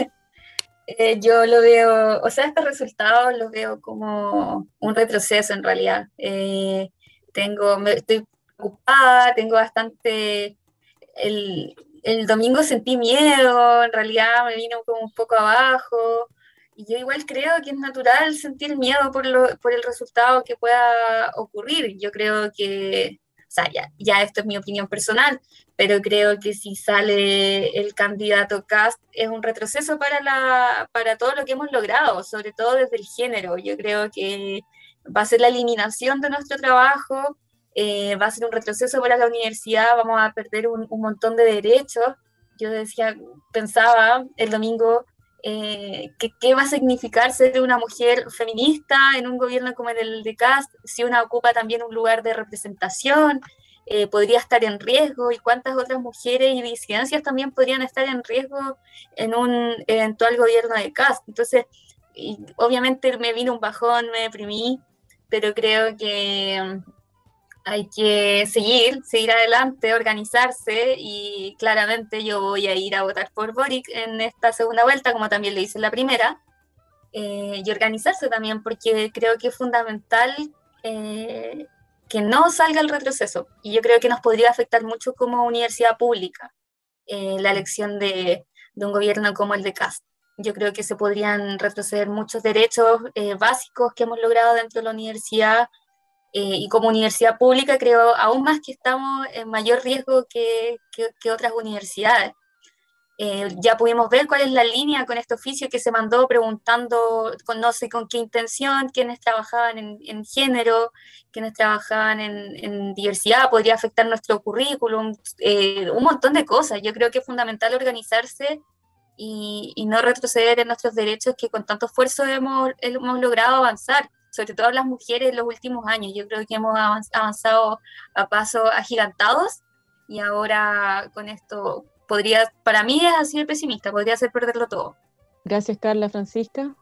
Eh, yo lo veo, o sea, estos resultados los veo como un retroceso en realidad. Eh, tengo, me, estoy preocupada, tengo bastante, el, el domingo sentí miedo, en realidad me vino como un poco abajo, y yo igual creo que es natural sentir miedo por, lo, por el resultado que pueda ocurrir. Yo creo que, o sea, ya, ya esto es mi opinión personal, pero creo que si sale el candidato Kast es un retroceso para, la, para todo lo que hemos logrado, sobre todo desde el género. Yo creo que va a ser la eliminación de nuestro trabajo, eh, va a ser un retroceso para la universidad, vamos a perder un, un montón de derechos. Yo decía, pensaba el domingo, eh, ¿qué, ¿qué va a significar ser una mujer feminista en un gobierno como el de Kast, si una ocupa también un lugar de representación? Eh, podría estar en riesgo, y cuántas otras mujeres y disidencias también podrían estar en riesgo en un eventual gobierno de Kast. Entonces, y obviamente me vino un bajón, me deprimí, pero creo que hay que seguir, seguir adelante, organizarse, y claramente yo voy a ir a votar por Boric en esta segunda vuelta, como también lo hice en la primera, eh, y organizarse también, porque creo que es fundamental eh, que no salga el retroceso, y yo creo que nos podría afectar mucho como universidad pública eh, la elección de, de un gobierno como el de Kast. Yo creo que se podrían retroceder muchos derechos eh, básicos que hemos logrado dentro de la universidad, eh, y como universidad pública creo aún más que estamos en mayor riesgo que, que, que otras universidades. Eh, ya pudimos ver cuál es la línea con este oficio que se mandó preguntando con no sé con qué intención, quienes trabajaban en, en género, quienes trabajaban en, en diversidad, podría afectar nuestro currículum, eh, un montón de cosas. Yo creo que es fundamental organizarse y, y no retroceder en nuestros derechos que con tanto esfuerzo hemos, hemos logrado avanzar, sobre todo las mujeres en los últimos años. Yo creo que hemos avanzado a pasos agigantados, y ahora con esto podría, para mí es así de pesimista, podría hacer perderlo todo. Gracias, Carla. Francisca.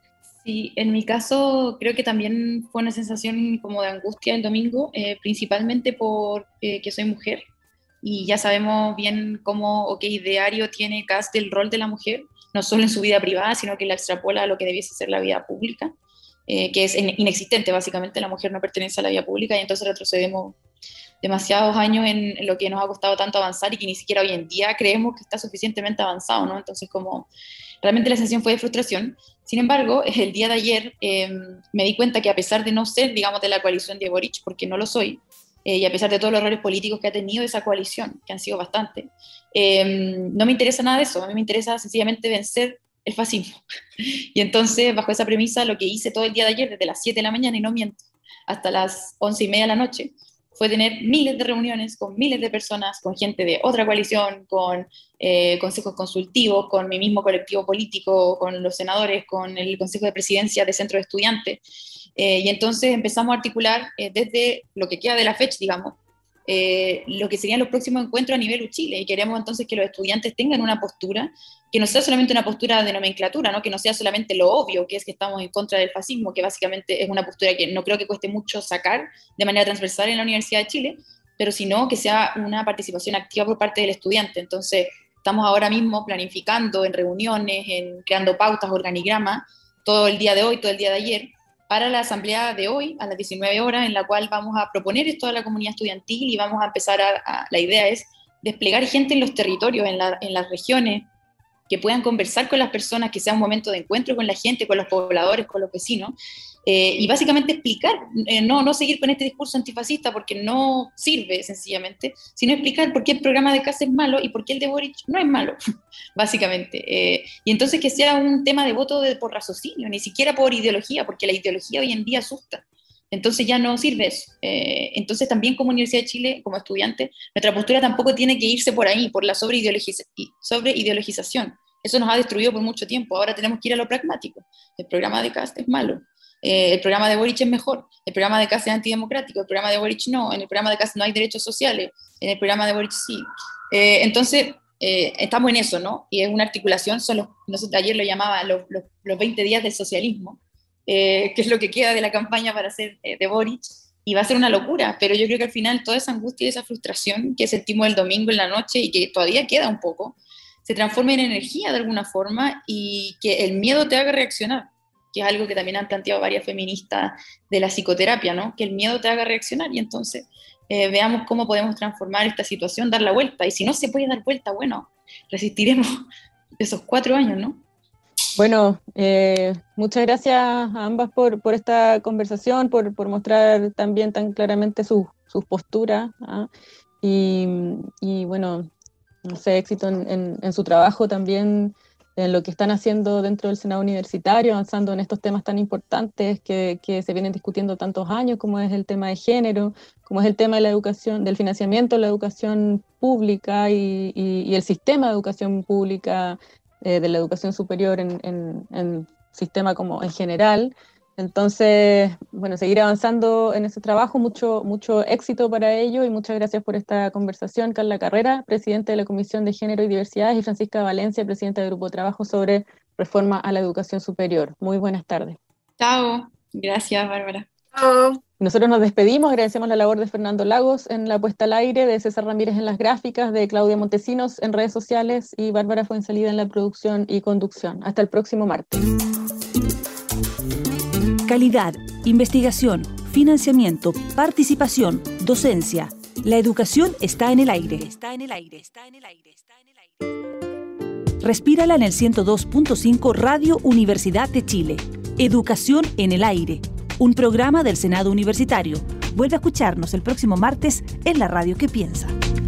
Sí, en mi caso creo que también fue una sensación como de angustia el domingo, eh, principalmente porque eh, soy mujer, y ya sabemos bien cómo o qué ideario tiene Kast del rol de la mujer, no solo en su vida privada, sino que la extrapola a lo que debiese ser la vida pública, eh, que es inexistente básicamente. La mujer no pertenece a la vida pública, y entonces retrocedemos demasiados años en, en lo que nos ha costado tanto avanzar, y que ni siquiera hoy en día creemos que está suficientemente avanzado, ¿no? Entonces, como realmente la sensación fue de frustración. Sin embargo, el día de ayer eh, me di cuenta que, a pesar de no ser, digamos, de la coalición de Boric, porque no lo soy, eh, y a pesar de todos los errores políticos que ha tenido esa coalición, que han sido bastante, eh, no me interesa nada de eso. A mí me interesa sencillamente vencer el fascismo. Y entonces, bajo esa premisa, lo que hice todo el día de ayer, desde las siete de la mañana, y no miento, hasta las once y media de la noche, fue tener miles de reuniones con miles de personas, con gente de otra coalición, con eh, consejos consultivos, con mi mismo colectivo político, con los senadores, con el Consejo de Presidencia de Centro de Estudiantes. Eh, y entonces empezamos a articular eh, desde lo que queda de la fecha, digamos, eh, lo que serían los próximos encuentros a nivel U Chile, y queremos entonces que los estudiantes tengan una postura que no sea solamente una postura de nomenclatura, ¿no? Que no sea solamente lo obvio, que es que estamos en contra del fascismo, que básicamente es una postura que no creo que cueste mucho sacar de manera transversal en la Universidad de Chile, pero sino que sea una participación activa por parte del estudiante. Entonces estamos ahora mismo planificando en reuniones, en creando pautas, organigramas, todo el día de hoy, todo el día de ayer, para la asamblea de hoy, a las diecinueve horas, en la cual vamos a proponer esto a la comunidad estudiantil y vamos a empezar a, a la idea es desplegar gente en los territorios, en, la, en las regiones, que puedan conversar con las personas, que sea un momento de encuentro con la gente, con los pobladores, con los vecinos, eh, y básicamente explicar, eh, no, no seguir con este discurso antifascista porque no sirve sencillamente, sino explicar por qué el programa de Kast es malo y por qué el de Boric no es malo, básicamente. Eh, y entonces que sea un tema de voto de, por raciocinio, ni siquiera por ideología, porque la ideología hoy en día asusta. Entonces ya no sirve eso. Eh, entonces también como Universidad de Chile, como estudiante, nuestra postura tampoco tiene que irse por ahí, por la sobreideologiza- sobreideologización. Eso nos ha destruido por mucho tiempo. Ahora tenemos que ir a lo pragmático. El programa de Kast es malo. Eh, el programa de Boric es mejor. El programa de Kast es antidemocrático. El programa de Boric no. En el programa de Kast no hay derechos sociales. En el programa de Boric sí. Eh, entonces, eh, estamos en eso, ¿no? Y es una articulación, son los, nosotros ayer lo llamaba los, los, los veinte días del socialismo. Eh, que es lo que queda de la campaña para hacer eh, de Boric, y va a ser una locura, pero yo creo que al final toda esa angustia y esa frustración que sentimos el domingo en la noche y que todavía queda un poco, se transforma en energía de alguna forma y que el miedo te haga reaccionar, que es algo que también han planteado varias feministas de la psicoterapia, ¿no? Que el miedo te haga reaccionar y entonces eh, veamos cómo podemos transformar esta situación, dar la vuelta, y si no se puede dar vuelta, bueno, resistiremos esos cuatro años, ¿no? Bueno, eh, muchas gracias a ambas por, por esta conversación, por, por mostrar también tan claramente sus su posturas, ¿ah? y, y bueno, no sé, éxito en, en, en su trabajo también, en lo que están haciendo dentro del Senado Universitario, avanzando en estos temas tan importantes que, que se vienen discutiendo tantos años, como es el tema de género, como es el tema de la educación, del financiamiento de la educación pública y, y, y el sistema de educación pública, de la educación superior en, en, en sistema como en general. Entonces, bueno, seguir avanzando en ese trabajo, mucho, mucho éxito para ello y muchas gracias por esta conversación. Carla Carrera, presidenta de la Comisión de Género y Diversidades, y Francisca Valencia, presidenta del Grupo de Trabajo sobre Reforma a la Educación Superior. Muy buenas tardes. Chao. Gracias, Bárbara. Chao. Nosotros nos despedimos, agradecemos la labor de Fernando Lagos en la puesta al aire, de César Ramírez en las gráficas, de Claudia Montesinos en redes sociales y Bárbara Fuenzalida en la producción y conducción. Hasta el próximo martes. Calidad, investigación, financiamiento, participación, docencia. La educación está en el aire. Está en el aire, está en el aire, está en el aire. Respírala en el ciento dos punto cinco Radio Universidad de Chile. Educación en el aire. Un programa del Senado Universitario. Vuelve a escucharnos el próximo martes en la radio que piensa.